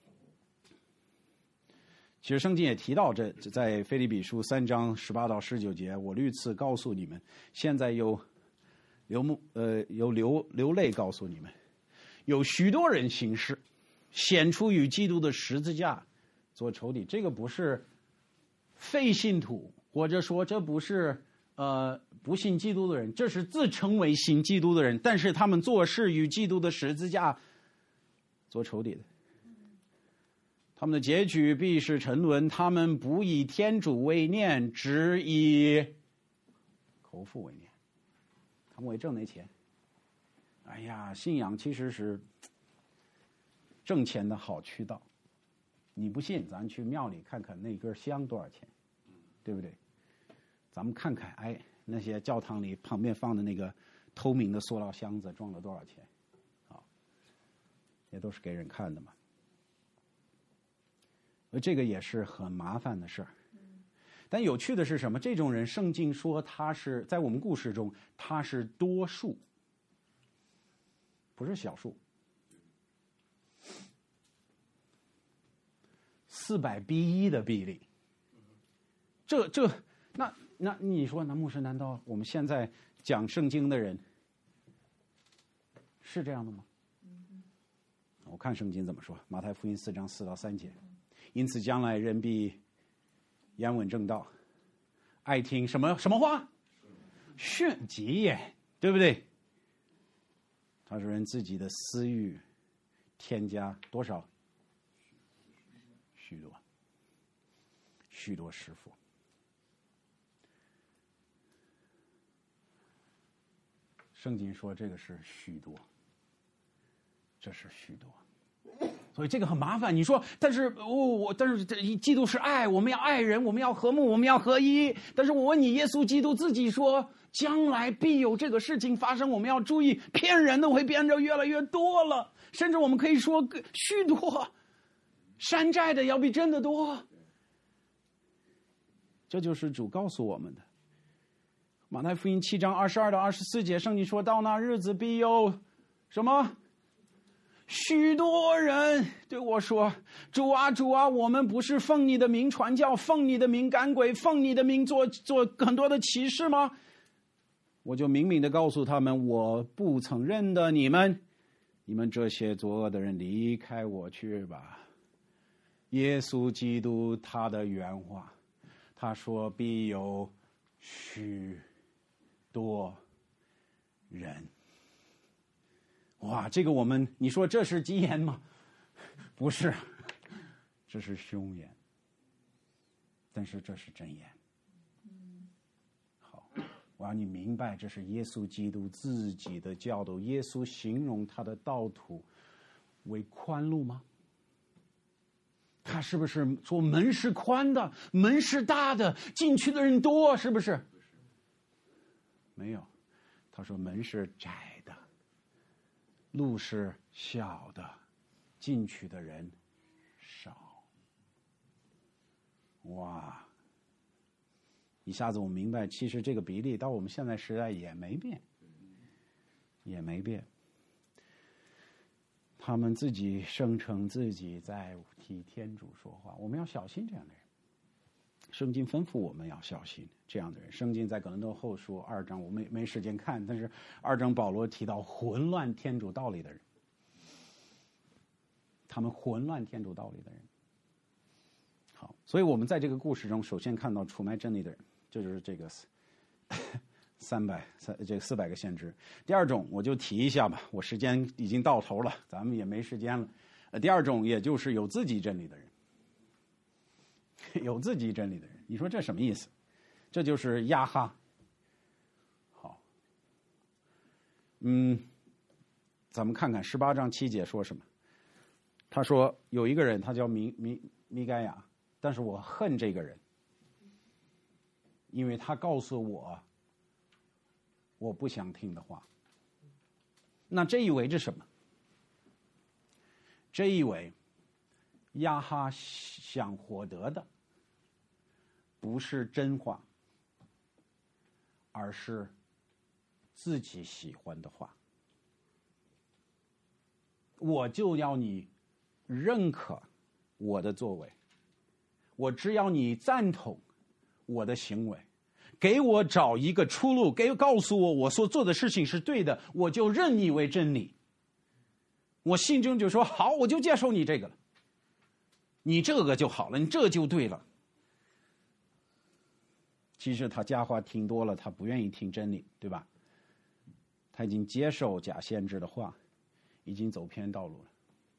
其实圣经也提到这，在腓立比书三章十八到十九节，我屡次告诉你们，现在有流目呃有流流泪告诉你们，有许多人行事，显出与基督的十字架做仇敌。这个不是非信徒，或者说这不是呃不信基督的人，这是自称为信基督的人，但是他们做事与基督的十字架做仇敌的。他们的结局必是沉沦，他们不以天主为念，只以口腹为念。他们为挣那钱。哎呀，信仰其实是挣钱的好渠道。你不信，咱去庙里看看那根香多少钱，对不对？咱们看看，哎，那些教堂里旁边放的那个透明的塑料箱子装了多少钱？啊，也都是给人看的嘛。这个也是很麻烦的事儿，但有趣的是什么？这种人，圣经说他是在我们故事中，他是多数，不是少数。四百比一的比例，这这那那你说，那牧师，难道我们现在讲圣经的人， 是这样的吗？我看圣经怎么说，马太福音四章四到三节，因此将来人必言稳正道，爱听什么什么话？训己也，对不对？他说人自己的私欲添加多少？许多，许多师傅。圣经说这个是许多，这是许多。所以这个很麻烦。你说，但是我、哦、我但是这基督是爱，我们要爱人，我们要和睦，我们要合一。但是我问你，耶稣基督自己说，将来必有这个事情发生，我们要注意，骗人的会变得越来越多了，甚至我们可以说许多，山寨的要比真的多。这就是主告诉我们的。马太福音七章二十二到二十四节，圣经说到那日子必有什么？许多人对我说，主啊主啊，我们不是奉你的名传教，奉你的名赶鬼，奉你的名做做很多的奇事吗？我就明明的告诉他们，我不曾认得你们，你们这些作恶的人，离开我去吧。耶稣基督他的原话，他说必有许多人。哇，这个我们你说这是吉言吗？不是，这是凶言，但是这是真言。好，我要你明白，这是耶稣基督自己的教导。耶稣形容他的道途为宽路吗？他是不是说门是宽的，门是大的，进去的人多？是不是？没有，他说门是窄的，路是小的，进去的人少。哇！一下子我明白，其实这个比例到我们现在时代也没变，也没变。他们自己声称自己在替天主说话，我们要小心这样的人。圣经吩咐我们要小心这样的人。圣经在哥林多后书二章，我没没时间看，但是二章保罗提到混乱天主道理的人，他们混乱天主道理的人。好，所以我们在这个故事中，首先看到出卖真理的人，这就是这个三百三这个四百个先知。第二种我就提一下吧，我时间已经到头了，咱们也没时间了。呃，第二种也就是有自己真理的人。有自己真理的人，你说这什么意思？这就是亚哈。好，嗯，咱们看看十八章七节说什么。他说有一个人，他叫米米米该亚，但是我恨这个人，因为他告诉我我不想听的话。那这意味着什么？这意味亚哈想获得的不是真话，而是自己喜欢的话。我就要你认可我的作为，我只要你赞同我的行为，给我找一个出路，给告诉我我所做的事情是对的，我就认你为真理。我心中就说好，我就接受你这个了，你这个就好了，你这就对了。其实他假话听多了，他不愿意听真理，对吧？他已经接受假先知的话，已经走偏道路了。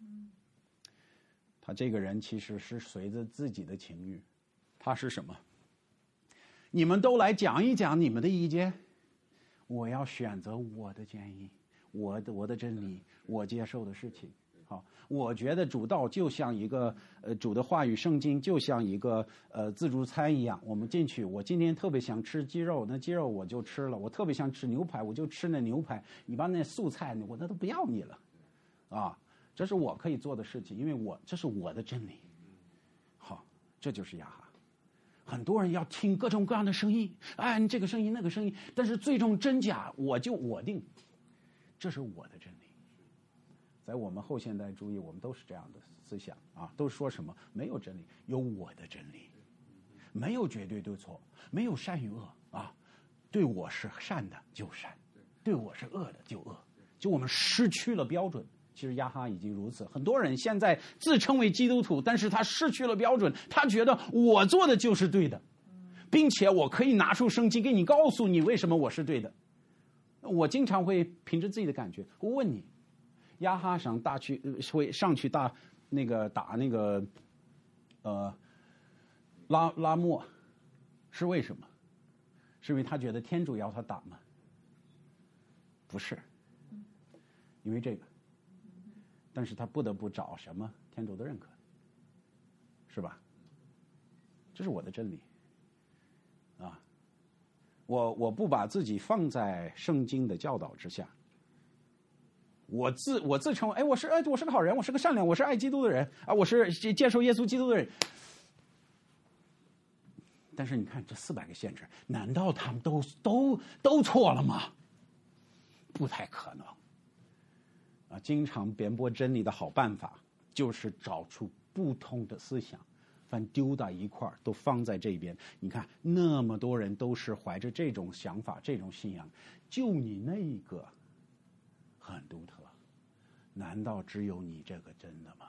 他这个人其实是随着自己的情欲，他是什么？你们都来讲一讲你们的意见，我要选择我的建议，我的我的真理，我接受的事情。好，我觉得主道就像一个呃主的话语，圣经就像一个呃自助餐一样。我们进去，我今天特别想吃鸡肉，那鸡肉我就吃了；我特别想吃牛排，我就吃那牛排。你把那素菜，我那都不要你了，啊，这是我可以做的事情，因为我这是我的真理。好，这就是亚哈。很多人要听各种各样的声音，哎，你这个声音那个声音，但是最终真假我就我定，这是我的真理。在我们后现代主义，我们都是这样的思想啊，都说什么没有真理，有我的真理，没有绝对对错，没有善与恶啊，对我是善的就善，对我是恶的就恶， 就我们失去了标准。其实亚哈已经如此，很多人现在自称为基督徒，但是他失去了标准，他觉得我做的就是对的，并且我可以拿出圣经给你告诉你为什么我是对的。我经常会凭着自己的感觉，我问你，亚哈上大去会上去大那个打那个呃拉拉莫，是为什么？是因为他觉得天主要他打吗？不是，因为这个。但是他不得不找什么天主的认可，是吧？这是我的真理啊！我我不把自己放在圣经的教导之下，我自我自称，哎，我是哎，我是个好人，我是个善良，我是爱基督的人啊，我是接受耶稣基督的人。但是你看这四百个限制，难道他们都都都错了吗？不太可能。啊，经常辩驳真理的好办法就是找出不同的思想，反丢到一块儿，都放在这边。你看那么多人都是怀着这种想法、这种信仰，就你那一个很独特，难道只有你这个真的吗？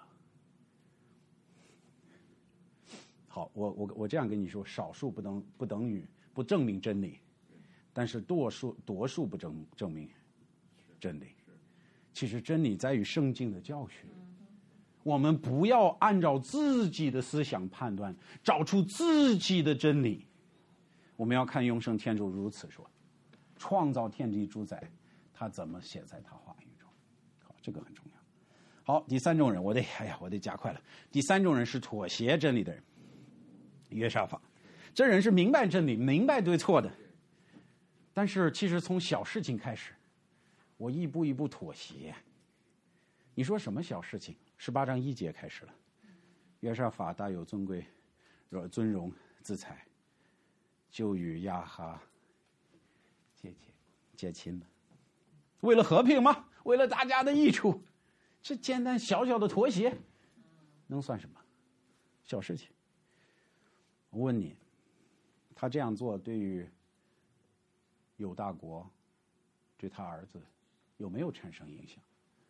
好，我我我这样跟你说，少数不等不等于不证明真理，但是多数多数不证证明真理。其实真理在于圣经的教训，我们不要按照自己的思想判断，找出自己的真理。我们要看永生天主如此说，创造天地主宰，他怎么写在他话语中。好，这个很重要。好，第三种人，我得哎呀，我得加快了。第三种人是妥协真理的人，约沙法。这人是明白真理，明白对错的，但是其实从小事情开始，我一步一步妥协。你说什么小事情？十八章一节开始了，约沙法大有尊贵、尊荣、自裁，就与亚哈结亲结亲了。为了和平吗？为了大家的益处，这简单小小的妥协，能算什么？小事情。我问你，他这样做对于犹大国，对他儿子有没有产生影响？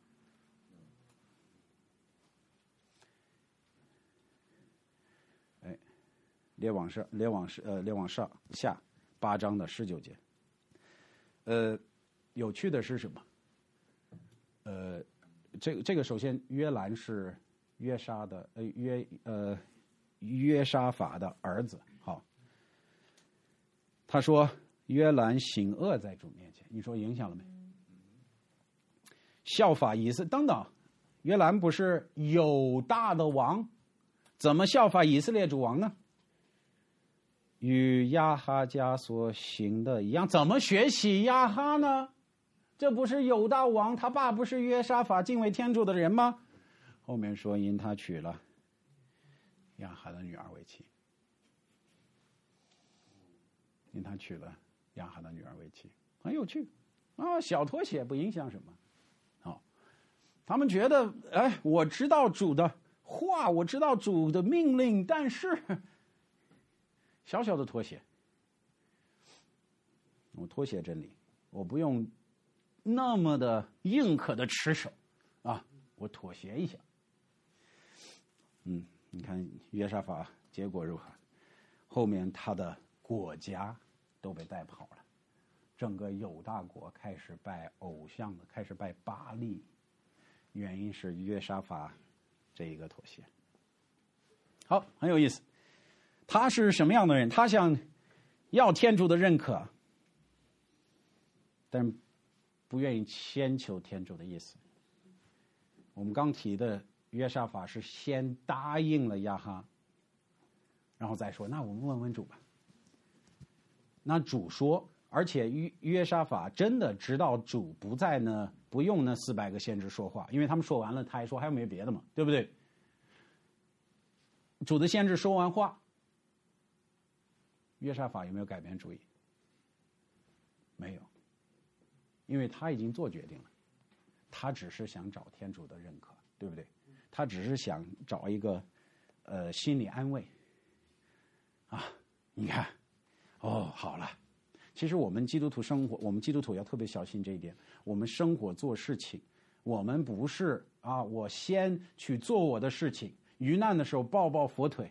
哎，列往上，列往上，呃，列往上下八章的十九节。呃，有趣的是什么？呃，这个这个首先约兰是约沙的，呃约呃约沙法的儿子。好，他说约兰行恶在主面前，你说影响了没？效法以色等等，约兰不是犹大的王，怎么效法以色列主王呢？与亚哈家所行的一样，怎么学习亚哈呢？这不是犹大王，他爸不是约沙法敬畏天主的人吗？后面说因他娶了亚哈的女儿为妻，因他娶了亚哈的女儿为妻，很有趣啊！小妥协不影响什么。好，他们觉得，哎，我知道主的话，我知道主的命令，但是小小的妥协，我妥协真理，我不用那么的硬可的持守啊，我妥协一下。嗯，你看约沙法结果如何？后面他的国家都被带跑了，整个犹大国开始拜偶像的，开始拜巴力，原因是约沙法这一个妥协。好，很有意思。他是什么样的人？他想要天主的认可，但不愿意先求天主的意思。我们刚提的约沙法是先答应了亚哈，然后再说，那我们问问主吧。那主说，而且约约沙法真的知道主不在呢，不用那四百个先知说话，因为他们说完了，他还说还有没有别的嘛，对不对？主的先知说完话，约沙法有没有改变主意？没有，因为他已经做决定了，他只是想找天主的认可，对不对？他只是想找一个呃心理安慰啊。你看，哦，好了， 其实我们基督徒生活，我们基督徒要特别小心这一点。我们生活做事情，我们不是啊，我先去做我的事情，遇难的时候抱抱佛腿。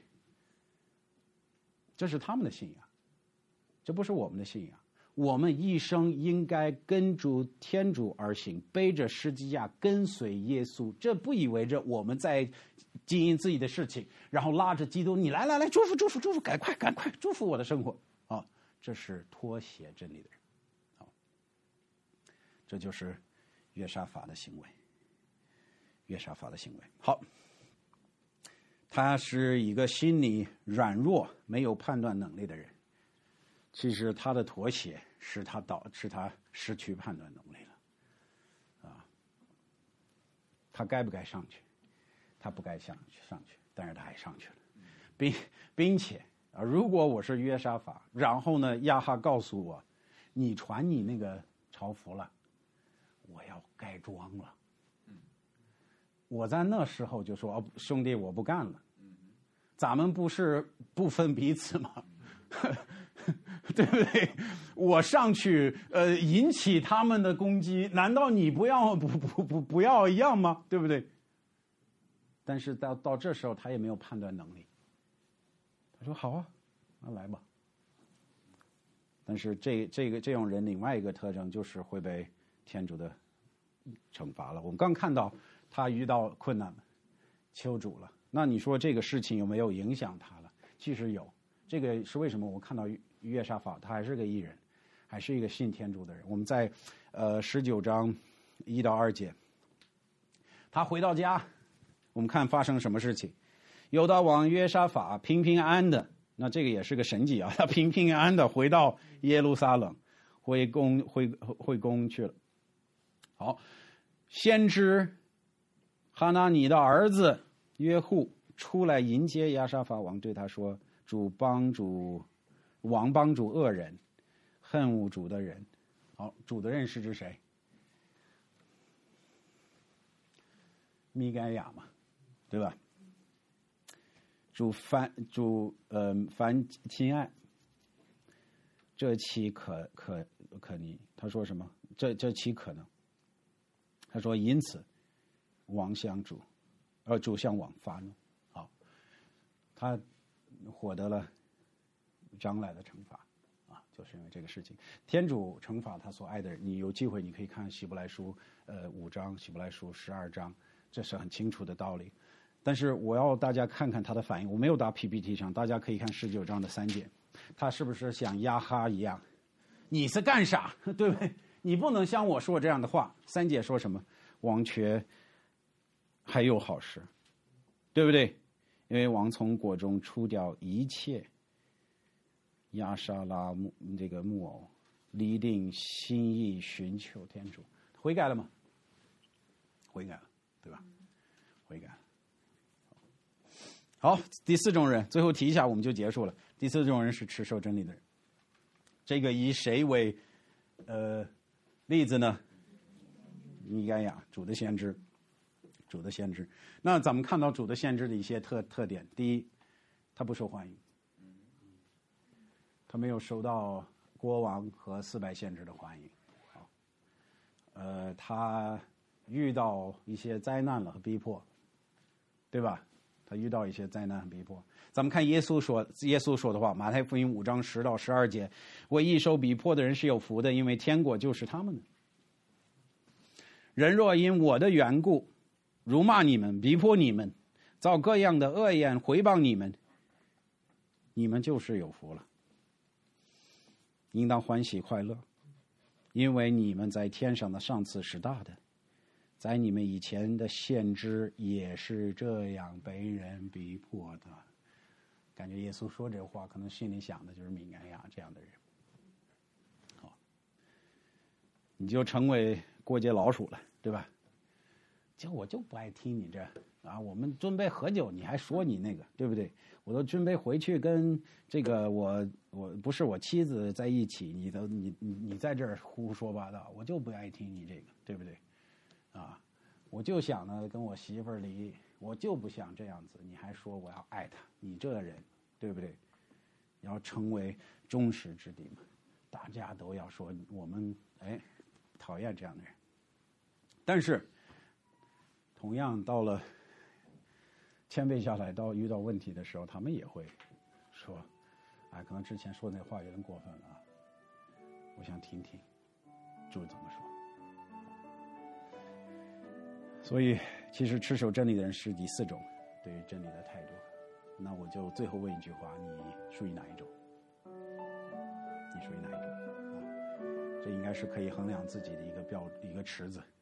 这是他们的信仰，这不是我们的信仰。我们一生应该跟着天主而行，背着十字架跟随耶稣。这不意味着我们在经营自己的事情，然后拉着基督，你来来来，祝福祝福祝福，赶快赶快祝福我的生活啊！这是脱邪真理的人啊！这就是约沙法的行为，约沙法的行为。好，他是一个心理软弱、没有判断能力的人。其实他的妥协使他导致他失去判断能力了，啊，他该不该上去？他不该上去上去，但是他还上去了，并并且啊，如果我是约沙法，然后呢，亚哈告诉我，你传你那个朝服了，我要盖庄了，我在那时候就说，哦，兄弟，我不干了，咱们不是不分彼此吗？对不对？我上去呃引起他们的攻击，难道你不要不不不不要一样吗？对不对？但是到到这时候他也没有判断能力，他说好啊，那来吧。但是这这个这种人另外一个特征就是会被天主的惩罚了。我们刚看到他遇到困难了，求主了，那你说这个事情有没有影响他了？其实有。这个是为什么？我看到约沙法他还是个义人，还是一个信天主的人。我们在呃十九章一到二节，他回到家，我们看发生什么事情。犹大王约沙法平平安安的，那这个也是个神迹啊，他平平安安的回到耶路撒冷，回宫回回宫去了。好，先知哈拿尼的儿子约户出来迎接亚沙法王，对他说：主帮助王帮助恶人，恨恶主的人。好，主的人是指谁？米该亚嘛，对吧？主凡主呃凡亲爱，这岂可可可逆？他说什么？这这岂可能？他说因此，王向主，呃主向王发怒。好，他获得了将来的惩罚啊，就是因为这个事情。天主惩罚他所爱的人，你有机会你可以看希伯来书呃五章，希伯来书十二章，这是很清楚的道理。但是我要大家看看他的反应，我没有打 P P T 上，大家可以看十九章的三节，他是不是像亚哈一样？你是干啥？对不对？你不能像我说这样的话。三节说什么？王却还有好事，对不对？因为王从国中除掉一切亚沙拉木这个木偶，立定心意寻求天主。悔改了吗？悔改了，对吧？悔改了。好，第四种人，最后提一下我们就结束了。第四种人是持守真理的人。这个以谁为呃例子呢？米该亚，主的先知。主的先知，那咱们看到主的先知的一些特特点。第一，他不受欢迎，他没有受到国王和四百先知的欢迎。好，呃，他遇到一些灾难了和逼迫，对吧？他遇到一些灾难和逼迫。咱们看耶稣说，耶稣说的话，马太福音五章十到十二节：为义受逼迫的人是有福的，因为天国就是他们的。人若因我的缘故辱骂你们，逼迫你们，造各样的恶言毁谤你们，你们就是有福了，应当欢喜快乐，因为你们在天上的赏赐是大的。在你们以前的先知也是这样被人逼迫的。感觉耶稣说这话，可能心里想的就是米该亚这样的人。好，你就成为过街老鼠了，对吧？就我就不爱听你这啊！我们准备喝酒，你还说你那个，对不对？我都准备回去跟这个我我不是我妻子在一起，你都你你你在这儿胡说八道，我就不爱听你这个，对不对？啊，我就想呢跟我媳妇儿离，我就不想这样子，你还说我要爱她，你这人，对不对？要成为忠实之地嘛。 大家都要说我们哎讨厌这样的人。但是同样到了谦卑下来，到遇到问题的时候，他们也会说，哎，可能之前说那话有点过分了，我想听听主怎么说。所以其实持守真理的人是第四种对于真理的态度。那我就最后问一句话，你属于哪一种？你属于哪一种啊？这应该是可以衡量自己的一个标一个尺子。